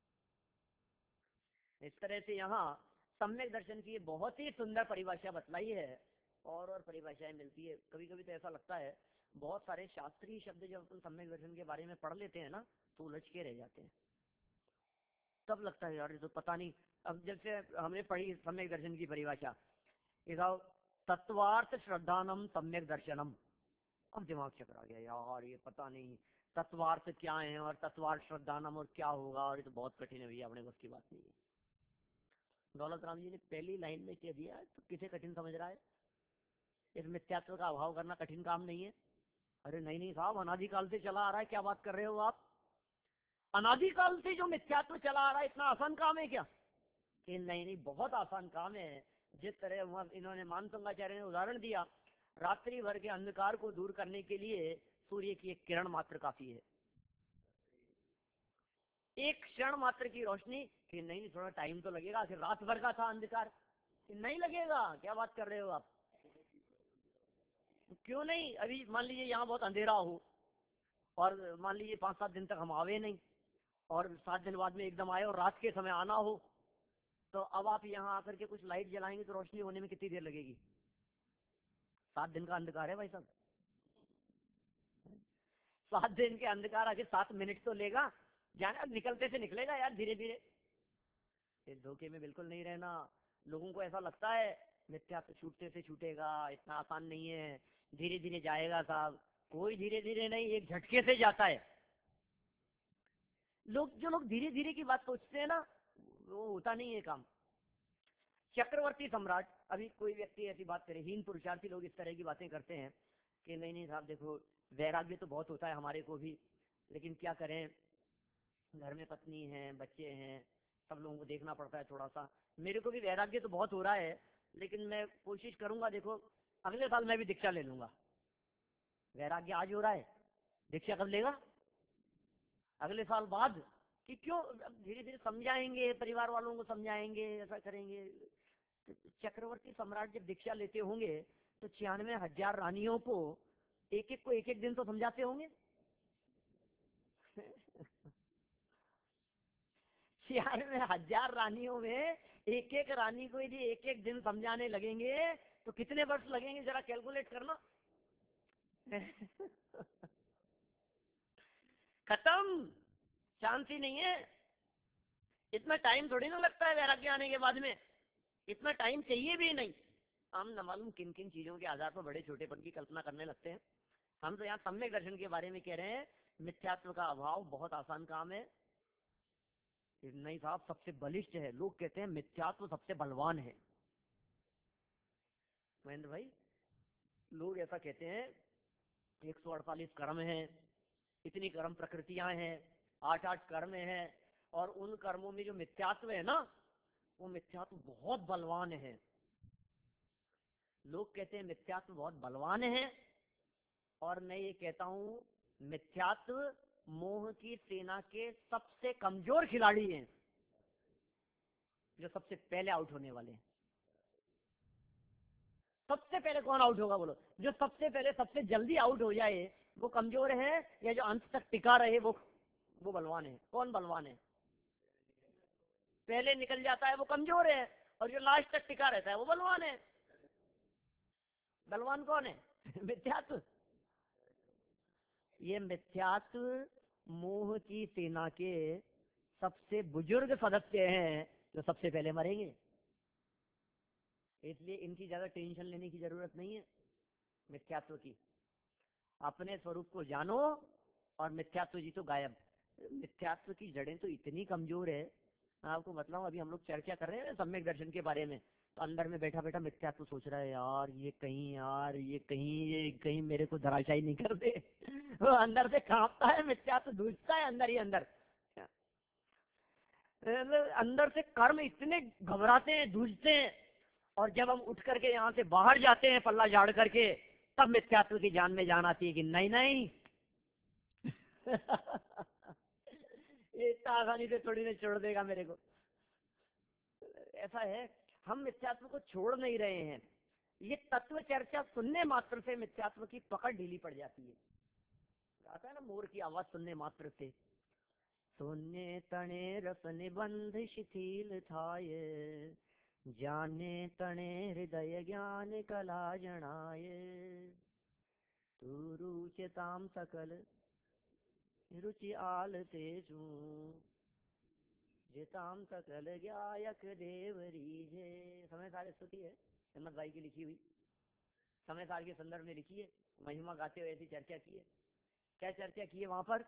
इस तरह से यहाँ सम्यक दर्शन की बहुत ही सुंदर परिभाषा बतलाई है, और और परिभाषाएं मिलती है। कभी कभी तो ऐसा लगता है बहुत सारे शास्त्रीय शब्द जब अपन सम्यक दर्शन के बारे में पढ़ लेते हैं ना, तो उलझ के रह जाते हैं। तब लगता है यार ये तो पता नहीं। अब जैसे हमने पढ़ी सम्यक दर्शन की परिभाषा, तत्वार्थ श्रद्धानम सम्यक दर्शनम। अब दिमाग चकरा गया, यार ये पता नहीं तत्वार्थ क्या है और तत्वार्थ श्रद्धानम और क्या होगा, और ये तो बहुत कठिन है भैया, अपने बस की बात नहीं है। दौलत राम जी ने पहली लाइन में कह दिया, तो किसे कठिन समझ रहा है? इस मिथ्यात्व का अभाव करना कठिन काम नहीं है। अरे नहीं नहीं साहब, अनादिकाल से चला आ रहा है, क्या बात कर रहे हो आप? अनादिकाल से जो मिथ्यात्व चला आ रहा है, इतना आसान काम है क्या? कि नहीं नहीं, बहुत आसान काम है। जिस तरह इन्होंने मानसंगाचार्य ने उदाहरण दिया, रात्रि भर के अंधकार को दूर करने के लिए सूर्य की एक किरण मात्र काफी है, एक क्षण मात्र की रोशनी। कि नहीं नहीं, थोड़ा टाइम तो लगेगा, कि रात भर का था अंधकार। कि नहीं लगेगा, क्या बात कर रहे हो आप? क्यों नहीं? अभी मान लीजिए यहाँ बहुत अंधेरा हो, और मान लीजिए पांच सात दिन तक हम आवे नहीं, और सात दिन बाद में एकदम आए और रात के समय आना हो, तो अब आप यहाँ आकर के कुछ लाइट जलाएंगे तो रोशनी होने में कितनी देर लगेगी? सात दिन का अंधकार है भाई साहब, सात दिन के अंधकार आके सात मिनट तो लेगा, जाना निकलते से निकलेगा यार, धीरे धीरे। इस धोखे में बिल्कुल नहीं रहना। लोगों को ऐसा लगता है मिथ्या तो छूटते से छूटेगा, इतना आसान नहीं है, धीरे धीरे जाएगा साहब। कोई धीरे धीरे नहीं, एक झटके से जाता है। लोग जो लोग धीरे धीरे की बात सोचते हैं ना, वो होता नहीं है काम। चक्रवर्ती सम्राट, अभी कोई व्यक्ति ऐसी बात करे, हीन पुरुषार्थी लोग इस तरह की बातें करते हैं कि नहीं नहीं साहब देखो, वैराग्य तो बहुत होता है हमारे को भी, लेकिन क्या करें, घर में पत्नी है, बच्चे हैं, सब लोगों को देखना पड़ता है थोड़ा सा। मेरे को भी वैराग्य तो बहुत हो रहा है, लेकिन मैं कोशिश करूंगा, देखो अगले साल मैं भी दीक्षा ले लूंगा। वैराग्य आज हो रहा है, दीक्षा कब लेगा? अगले साल बाद। कि क्यों? धीरे धीरे समझाएंगे, परिवार वालों को समझाएंगे, ऐसा करेंगे। चक्रवर्ती सम्राट जब दीक्षा लेते होंगे तो छियानवे हजार रानियों को एक एक को एक एक दिन तो समझाते होंगे। छियानवे हजार रानियों में एक एक रानी को यदि एक एक दिन समझाने लगेंगे तो कितने वर्ष लगेंगे, जरा कैलकुलेट करना। खत्म, चांस ही नहीं है। इतना टाइम थोड़ी ना लगता है वैराग्य आने के बाद में, इतना टाइम चाहिए भी नहीं। हम न मालूम किन किन चीजों के आधार पर बड़े छोटेपन की कल्पना करने लगते हैं। हम तो यहाँ सम्यक दर्शन के बारे में कह रहे हैं, मिथ्यात्व का अभाव बहुत आसान काम है। नहीं साहब, सबसे बलिष्ठ है। लोग कहते हैं मिथ्यात्व सबसे बलवान है। महेंद्र भाई, लोग ऐसा कहते हैं, एक सौ अड़तालीस कर्म है, इतनी कर्म प्रकृतियां हैं, आठ आठ कर्म हैं, और उन कर्मों में जो मिथ्यात्व है ना, वो मिथ्यात्व बहुत बलवान है। लोग कहते हैं मिथ्यात्व बहुत बलवान है, और मैं ये कहता हूं मिथ्यात्व मोह की सेना के सबसे कमजोर खिलाड़ी हैं, जो सबसे पहले आउट होने वाले हैं। सबसे पहले कौन आउट होगा बोलो? जो सबसे पहले सबसे जल्दी आउट हो जाए वो कमजोर है, या जो अंत तक टिका रहे वो वो बलवान है? कौन बलवान है? पहले निकल जाता है वो कमजोर है, और जो लास्ट तक टिका रहता है वो बलवान है। बलवान कौन है? मिथ्यात्व। ये मिथ्यात्व मोह की सेना के सबसे बुजुर्ग सदस्य हैं, जो सबसे पहले मरेंगे। इसलिए इनकी ज्यादा टेंशन लेने की जरूरत नहीं है मिथ्यात्व की। अपने स्वरूप को जानो, और मिथ्यात्व जी तो गायब। मिथ्यात्व की जड़ें तो इतनी कमजोर है, आपको बताऊं, अभी हम लोग चर्चा कर रहे हैं सम्यक दर्शन के बारे में, तो अंदर में बैठा बैठा मिथ्यात्व सोच रहा है, यार ये कहीं यार ये कहीं ये कहीं मेरे को धराशायी नहीं कर दे। वो अंदर से कांपता है, मिथ्यात्व धूझता है अंदर ही अंदर। अंदर से कर्म इतने घबराते हैं, जूझते हैं, और जब हम उठ करके यहाँ से बाहर जाते हैं पल्ला झाड़ करके, तब मिथ्यात्व की जान में जान आती है कि नहीं नहीं ये इतना आसानी से थोड़ी नहीं छोड़ देगा मेरे को। ऐसा है, हम मिथ्यात्व को छोड़ नहीं रहे हैं। ये तत्व चर्चा सुनने मात्र से मिथ्यात्व की पकड़ ढीली पड़ जाती है। आता है ना मोर की आवाज सुनने मात्र से, सुनने तने रस निबंध शिथिल थाये, जाने तने हृदय ज्ञान कला जनाये, तू रुचिताम सकल रुचि आल तेजू, जिताम सकल गायक देव रीझे। समय सार स्तुति है हिम्मत भाई की लिखी हुई, समय सार के संदर्भ में लिखी है, महिमा गाते हुए ऐसी चर्चा की है। क्या चर्चा की है वहां पर?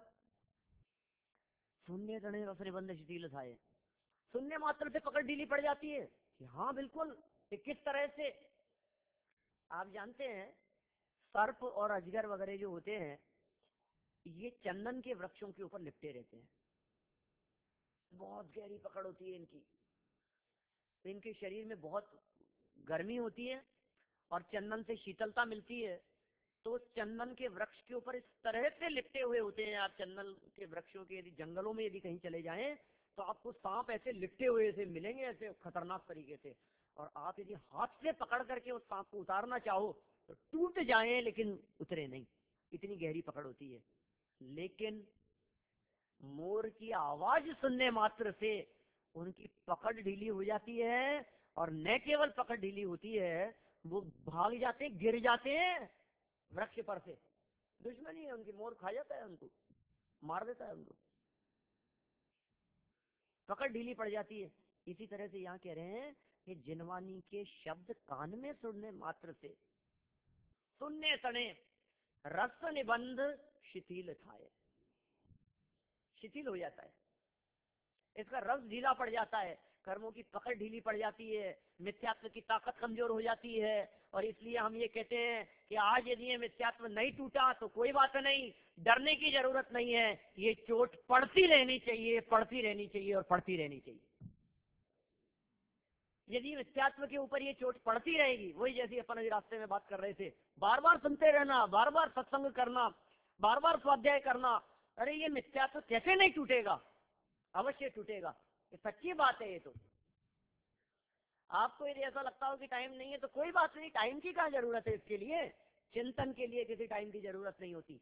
शून्य तणे रस निबंध शिथिल थाये, सुनने मात्र से पकड़ ढीली पड़ जाती है कि हाँ बिल्कुल। किस तरह से? आप जानते हैं सर्प और अजगर वगैरह जो होते हैं, ये चंदन के वृक्षों के ऊपर लिपटे रहते हैं। बहुत गहरी पकड़ होती है इनकी, तो इनके शरीर में बहुत गर्मी होती है और चंदन से शीतलता मिलती है, तो चंदन के वृक्ष के ऊपर इस तरह से लिपटे हुए होते हैं। आप चंदन के वृक्षों के यदि जंगलों में यदि कहीं चले जाएं, तो आपको सांप ऐसे लिपटे हुए से मिलेंगे, ऐसे खतरनाक तरीके से, और आप यदि हाथ से पकड़ करके उस सांप को उतारना चाहो तो टूट जाए, लेकिन उतरे नहीं, इतनी गहरी पकड़ होती है। लेकिन मोर की आवाज सुनने मात्र से उनकी पकड़ ढीली हो जाती है, और न केवल पकड़ ढीली होती है, वो भाग जाते, गिर जाते हैं वृक्ष पर से। दुश्मनी है उनकी, मोर खा जाता है उनको, मार देता है उनको, पकड़ ढीली पड़ जाती है। इसी तरह से यहाँ कह रहे हैं कि जिनवानी के शब्द कान में सुनने मात्र से, सुनने तने रस निबंध शिथिल थाये, शिथिल हो जाता है, इसका रस ढीला पड़ जाता है, कर्मों की पकड़ ढीली पड़ जाती है, मिथ्यात्व की ताकत कमजोर हो जाती है। और इसलिए हम ये कहते हैं कि आज यदि ये मिथ्यात्व नहीं टूटा तो कोई बात नहीं, डरने की जरूरत नहीं है, ये चोट पड़ती रहनी चाहिए, पड़ती रहनी चाहिए और पड़ती रहनी चाहिए। यदि मिथ्यात्व के ऊपर ये चोट पड़ती रहेगी, वही जैसे अपन अभी रास्ते में बात कर रहे थे, बार बार सुनते रहना, बार बार सत्संग करना, बार बार स्वाध्याय करना, अरे ये मिथ्यात्व कैसे नहीं टूटेगा? अवश्य टूटेगा, ये सच्ची बात है। ये तो आपको यदि ऐसा लगता हो कि टाइम नहीं है, तो कोई बात नहीं, टाइम की क्या जरूरत है? इसके लिए चिंतन के लिए किसी टाइम की जरूरत नहीं होती,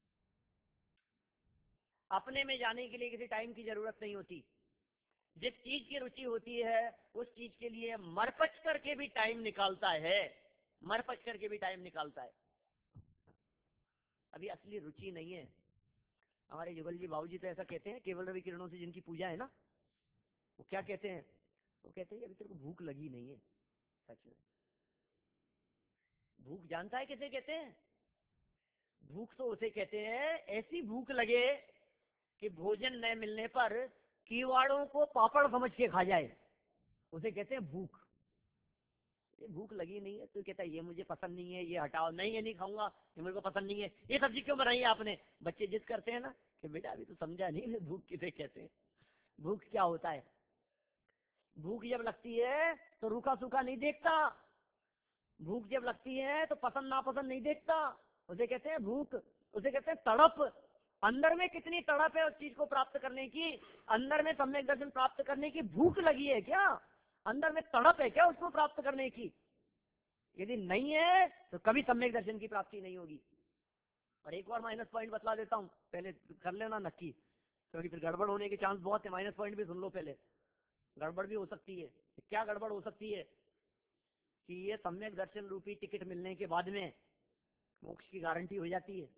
अपने में जाने के लिए किसी टाइम की जरूरत नहीं होती। जिस चीज की रुचि होती है उस चीज के लिए मरपच करके भी टाइम निकालता है, मरपच करके भी टाइम निकालता है। अभी असली रुचि नहीं है। हमारे जुगल जी बाबू जी तो ऐसा कहते हैं, केवल रवि किरणों से जिनकी पूजा है ना, वो क्या कहते हैं? वो कहते हैं कि अभी तेरे को भूख लगी नहीं है। सच में भूख जानता है किसे कहते हैं? भूख तो उसे कहते हैं ऐसी भूख लगे कि भोजन न मिलने पर कीवाड़ों को पापड़ समझ के खा जाए, उसे कहते हैं भूख। ये भूख लगी नहीं है तो कहता है ये मुझे पसंद नहीं है, ये हटाओ, नहीं ये नहीं खाऊंगा, ये मेरे को पसंद नहीं है, ये सब्जी क्यों बनाई है आपने? बच्चे जिद करते हैं ना कि बेटा अभी तो समझा नहीं भूख किसे कहते हैं, भूख क्या होता है। भूख जब लगती है तो रूखा सूखा नहीं देखता, भूख जब लगती है तो पसंद नापसंद नहीं देखता, उसे कहते हैं भूख, उसे कहते हैं तड़प। अंदर में कितनी तड़प है उस चीज को प्राप्त करने की, अंदर में सम्यक दर्शन प्राप्त करने की भूख लगी है क्या, अंदर में तड़प है क्या उसको प्राप्त करने की? यदि नहीं है तो कभी सम्यक दर्शन की प्राप्ति नहीं होगी। और एक बार माइनस पॉइंट बतला देता हूं, पहले कर लेना नक्की, क्योंकि फिर गड़बड़ होने के चांस बहुत है। माइनस पॉइंट भी सुन लो पहले, गड़बड़ भी हो सकती है। क्या गड़बड़ हो सकती है कि ये सम्यक दर्शन रूपी टिकट मिलने के बाद में मोक्ष की गारंटी हो जाती है,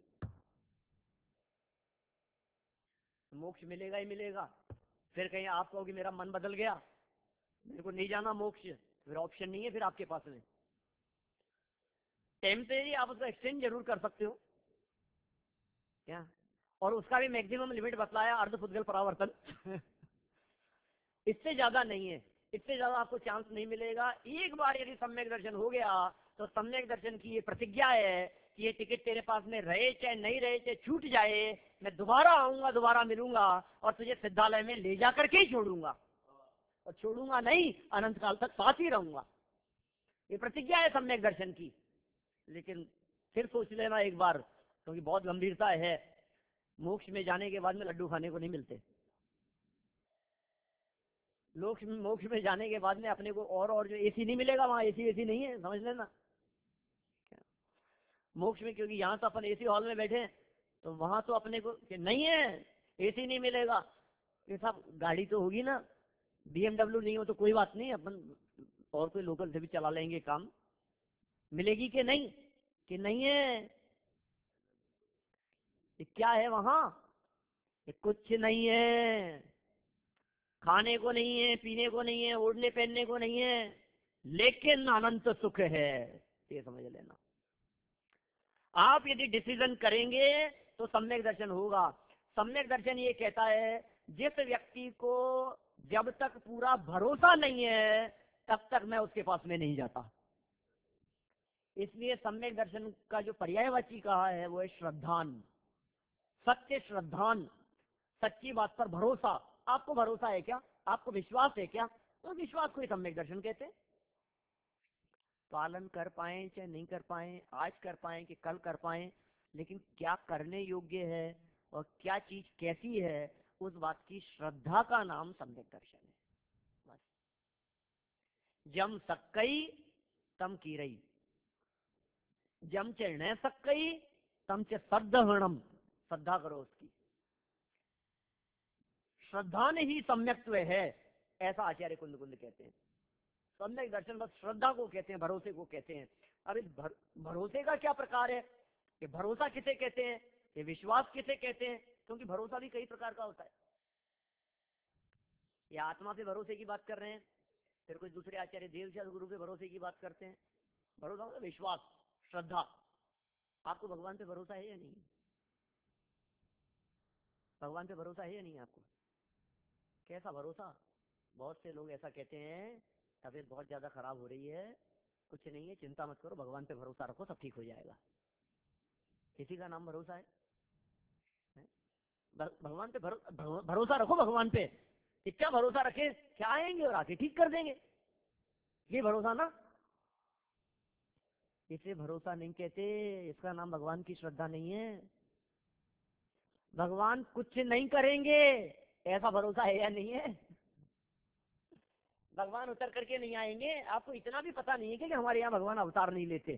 मोक्ष मिलेगा ही मिलेगा। फिर कहीं आप कहोगे मेरा मन बदल गया, मेरे को नहीं जाना मोक्ष, फिर ऑप्शन नहीं है फिर आपके पास में। टेम्परेरी आप उसको एक्सटेंड जरूर कर सकते हो क्या, और उसका भी मैक्सिमम लिमिट बतलाया अर्ध फुदगल परावर्तन इससे ज्यादा नहीं है, इससे ज्यादा आपको चांस नहीं मिलेगा। एक बार यदि सम्यक दर्शन हो गया तो सम्यक दर्शन की ये प्रतिज्ञा है कि ये टिकट तेरे पास में रहे चाहे नहीं रहे, चाहे छूट जाए, मैं दोबारा आऊंगा, दोबारा मिलूंगा और तुझे सिद्धालय में ले जा करके ही छोड़ूंगा, और छोड़ूंगा नहीं, अनंत काल तक साथ ही रहूंगा। ये प्रतिज्ञा है सम्यक दर्शन की। लेकिन फिर सोच लेना एक बार, क्योंकि तो बहुत गंभीरता है, मोक्ष में जाने के बाद में लड्डू खाने को नहीं मिलते। लोक मोक्ष में जाने के बाद में अपने को और और जो एसी नहीं मिलेगा, वहां एसी वेसी नहीं है, समझ लेना। मोक्ष में, क्योंकि यहाँ तो अपन एसी हॉल में बैठे, तो वहां तो अपने को कि नहीं है, एसी नहीं मिलेगा। ये सब गाड़ी तो होगी ना, बीएमडब्ल्यू नहीं हो तो कोई बात नहीं, अपन और कोई लोकल से भी चला लेंगे काम। मिलेगी कि नहीं, कि नहीं है, ये क्या है वहां, ये कुछ नहीं है, खाने को नहीं है, पीने को नहीं है, ओढ़ने पहनने को नहीं है, लेकिन अनंत सुख है, ये समझ लेना। आप यदि डिसीजन करेंगे तो सम्यक दर्शन होगा। सम्यक दर्शन ये कहता है जिस व्यक्ति को जब तक पूरा भरोसा नहीं है तब तक मैं उसके पास में नहीं जाता। इसलिए सम्यक दर्शन का जो पर्यायवाची कहा है वो है श्रद्धान, सत्य श्रद्धान, सच्ची बात पर भरोसा। आपको भरोसा है क्या, आपको विश्वास है क्या, तो विश्वास को ही सम्यक दर्शन कहते हैं। पालन कर पाए चाहे नहीं कर पाए, आज कर पाए कि कल कर पाए, लेकिन क्या करने योग्य है और क्या चीज कैसी है, उस बात की श्रद्धा का नाम सम्यक दर्शन है। बस जम सक्कई तम की रही, जम च न सक्कई तम च श्रद्धहणम, श्रद्धा करो उसकी। श्रद्धा ने ही सम्यक्त्व है, ऐसा आचार्य कुंद कुंद कहते हैं। सम्यक दर्शन बस श्रद्धा को कहते हैं, भरोसे को कहते हैं। अब इस भर, भरोसे का क्या प्रकार है, कि भरोसा किसे कहते हैं, ये विश्वास किसे कहते हैं, क्योंकि भरोसा भी कई प्रकार का होता है। ये आत्मा पे भरोसे की बात कर रहे हैं, फिर कुछ दूसरे आचार्य देव गुरु पे भरोसे की बात करते हैं। भरोसा मतलब विश्वास, श्रद्धा। आपको भगवान पे भरोसा है या नहीं, भगवान पे भरोसा है या नहीं आपको? कैसा भरोसा? बहुत से लोग ऐसा कहते हैं तबीयत बहुत ज्यादा खराब हो रही है, कुछ नहीं है, चिंता मत करो, भगवान पे भरोसा रखो, सब ठीक हो जाएगा। किसी का नाम भरोसा है? भगवान पे भरोसा रखो, भगवान पे क्या भरोसा रखे, क्या आएंगे और आके ठीक कर देंगे, ये भरोसा ना। इसे भरोसा नहीं कहते, इसका नाम भगवान की श्रद्धा नहीं है। भगवान कुछ नहीं करेंगे ऐसा भरोसा है या नहीं है? भगवान उतर करके नहीं आएंगे, आपको इतना भी पता नहीं है कि हमारे यहाँ भगवान अवतार नहीं लेते।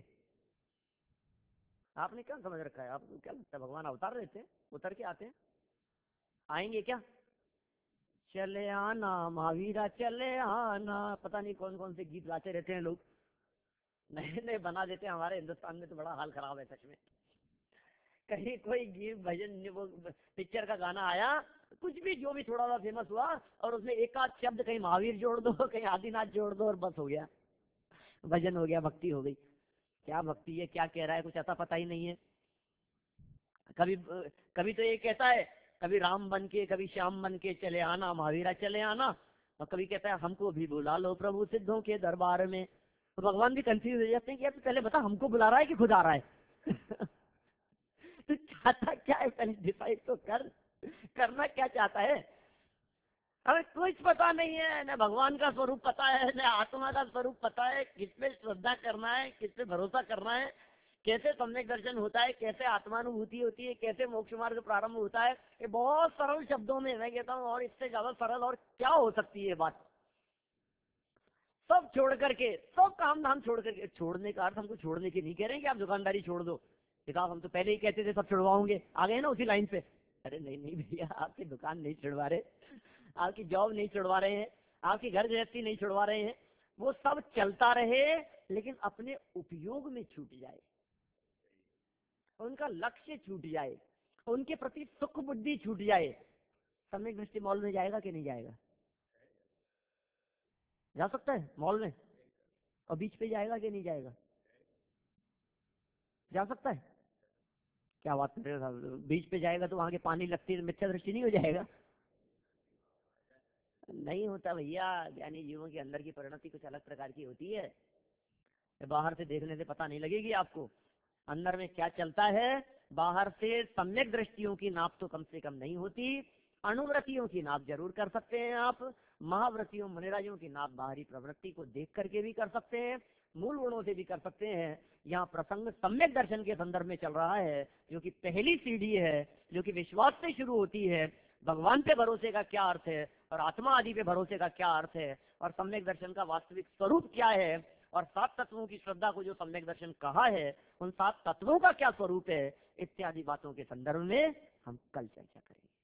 आपने क्या समझ रखा है, आपको क्या लगता है भगवान अवतार लेते हैं, उतर के आते हैं? आएंगे क्या? चले आना महावीरा चले आना, पता नहीं कौन कौन से गीत गाते रहते हैं लोग, नए नए बना देते हैं। हमारे हिंदुस्तान में तो बड़ा हाल खराब है सच में। कहीं कोई गीत भजन वो पिक्चर का गाना आया, कुछ भी जो भी थोड़ा सा फेमस हुआ, और उसमें एक आध शब्द कहीं महावीर जोड़ दो, कहीं आदिनाथ जोड़ दो, और बस हो गया, भजन हो गया, भक्ति हो गई। क्या भक्ति है, क्या कह रहा है, कुछ ऐसा पता ही नहीं है। कभी कभी तो ये कहता है, कभी राम बन के, कभी श्याम बन के चले आना महावीरा चले आना, और कभी कहता है हमको भी बुला लो प्रभु सिद्धों के दरबार में। तो भगवान भी कंफ्यूज हो जाते हैं कि यार पहले बता हमको बुला रहा है कि खुद आ रहा है तो चाहता क्या है, पहले डिसाइड तो कर, करना क्या चाहता है। हमें कुछ पता नहीं है, न भगवान का स्वरूप पता है, न आत्मा का स्वरूप पता है, किस पे श्रद्धा करना है, किस पे भरोसा करना है, कैसे सम्यक दर्शन होता है, कैसे आत्मानुभूति होती है, कैसे मोक्ष मार्ग प्रारंभ होता है। ये बहुत सरल शब्दों में मैं कहता हूँ, और इससे ज्यादा सरल और क्या हो सकती है बात। सब छोड़ करके, सब काम धाम छोड़ करके, छोड़ने का अर्थ हमको छोड़ने की नहीं कह रहे हैं कि आप दुकानदारी छोड़ दो। किताब हम तो पहले ही कहते थे सब छुड़वाओगे, आ गए ना उसी लाइन पे। अरे नहीं नहीं भैया, आपकी दुकान नहीं छुड़वा रहे, आपकी जॉब नहीं छुड़वा रहे हैं, आपकी घर गृहस्थी नहीं छुड़वा रहे हैं। वो सब चलता रहे लेकिन अपने उपयोग में छूट जाए, उनका लक्ष्य छूट जाए, उनके प्रति सुख बुद्धि छूट जाए। सम्यक दृष्टि मॉल में जाएगा कि नहीं जाएगा? जा सकता है मॉल में, और बीच पे जाएगा कि नहीं जाएगा? जा सकता है। क्या बात कर रहे हो साहब, बीच पे जाएगा तो वहां के पानी लगती है, मिथ्या दृष्टि नहीं हो जाएगा? नहीं होता भैया, ज्ञानी जीवों के अंदर की परिणति कुछ अलग प्रकार की होती है। बाहर से देखने से पता नहीं लगेगी आपको अंदर में क्या चलता है। बाहर से सम्यक दृष्टियों की नाप तो कम से कम नहीं होती, अणुव्रतियों की नाप जरूर कर सकते हैं आप। महाव्रतियों मुनिराजों की नाप बाहरी प्रवृत्ति को देख करके भी कर सकते हैं, मूल गुणों से भी कर सकते हैं। यहाँ प्रसंग सम्यक दर्शन के संदर्भ में चल रहा है, जो कि पहली सीढ़ी है, जो कि विश्वास से शुरू होती है। भगवान पे भरोसे का क्या अर्थ है, और आत्मा आदि पे भरोसे का क्या अर्थ है, और सम्यक दर्शन का वास्तविक स्वरूप क्या है, और सात तत्वों की श्रद्धा को जो सम्यक दर्शन कहा है, उन सात तत्वों का क्या स्वरूप है, इत्यादि बातों के संदर्भ में हम कल चर्चा करेंगे।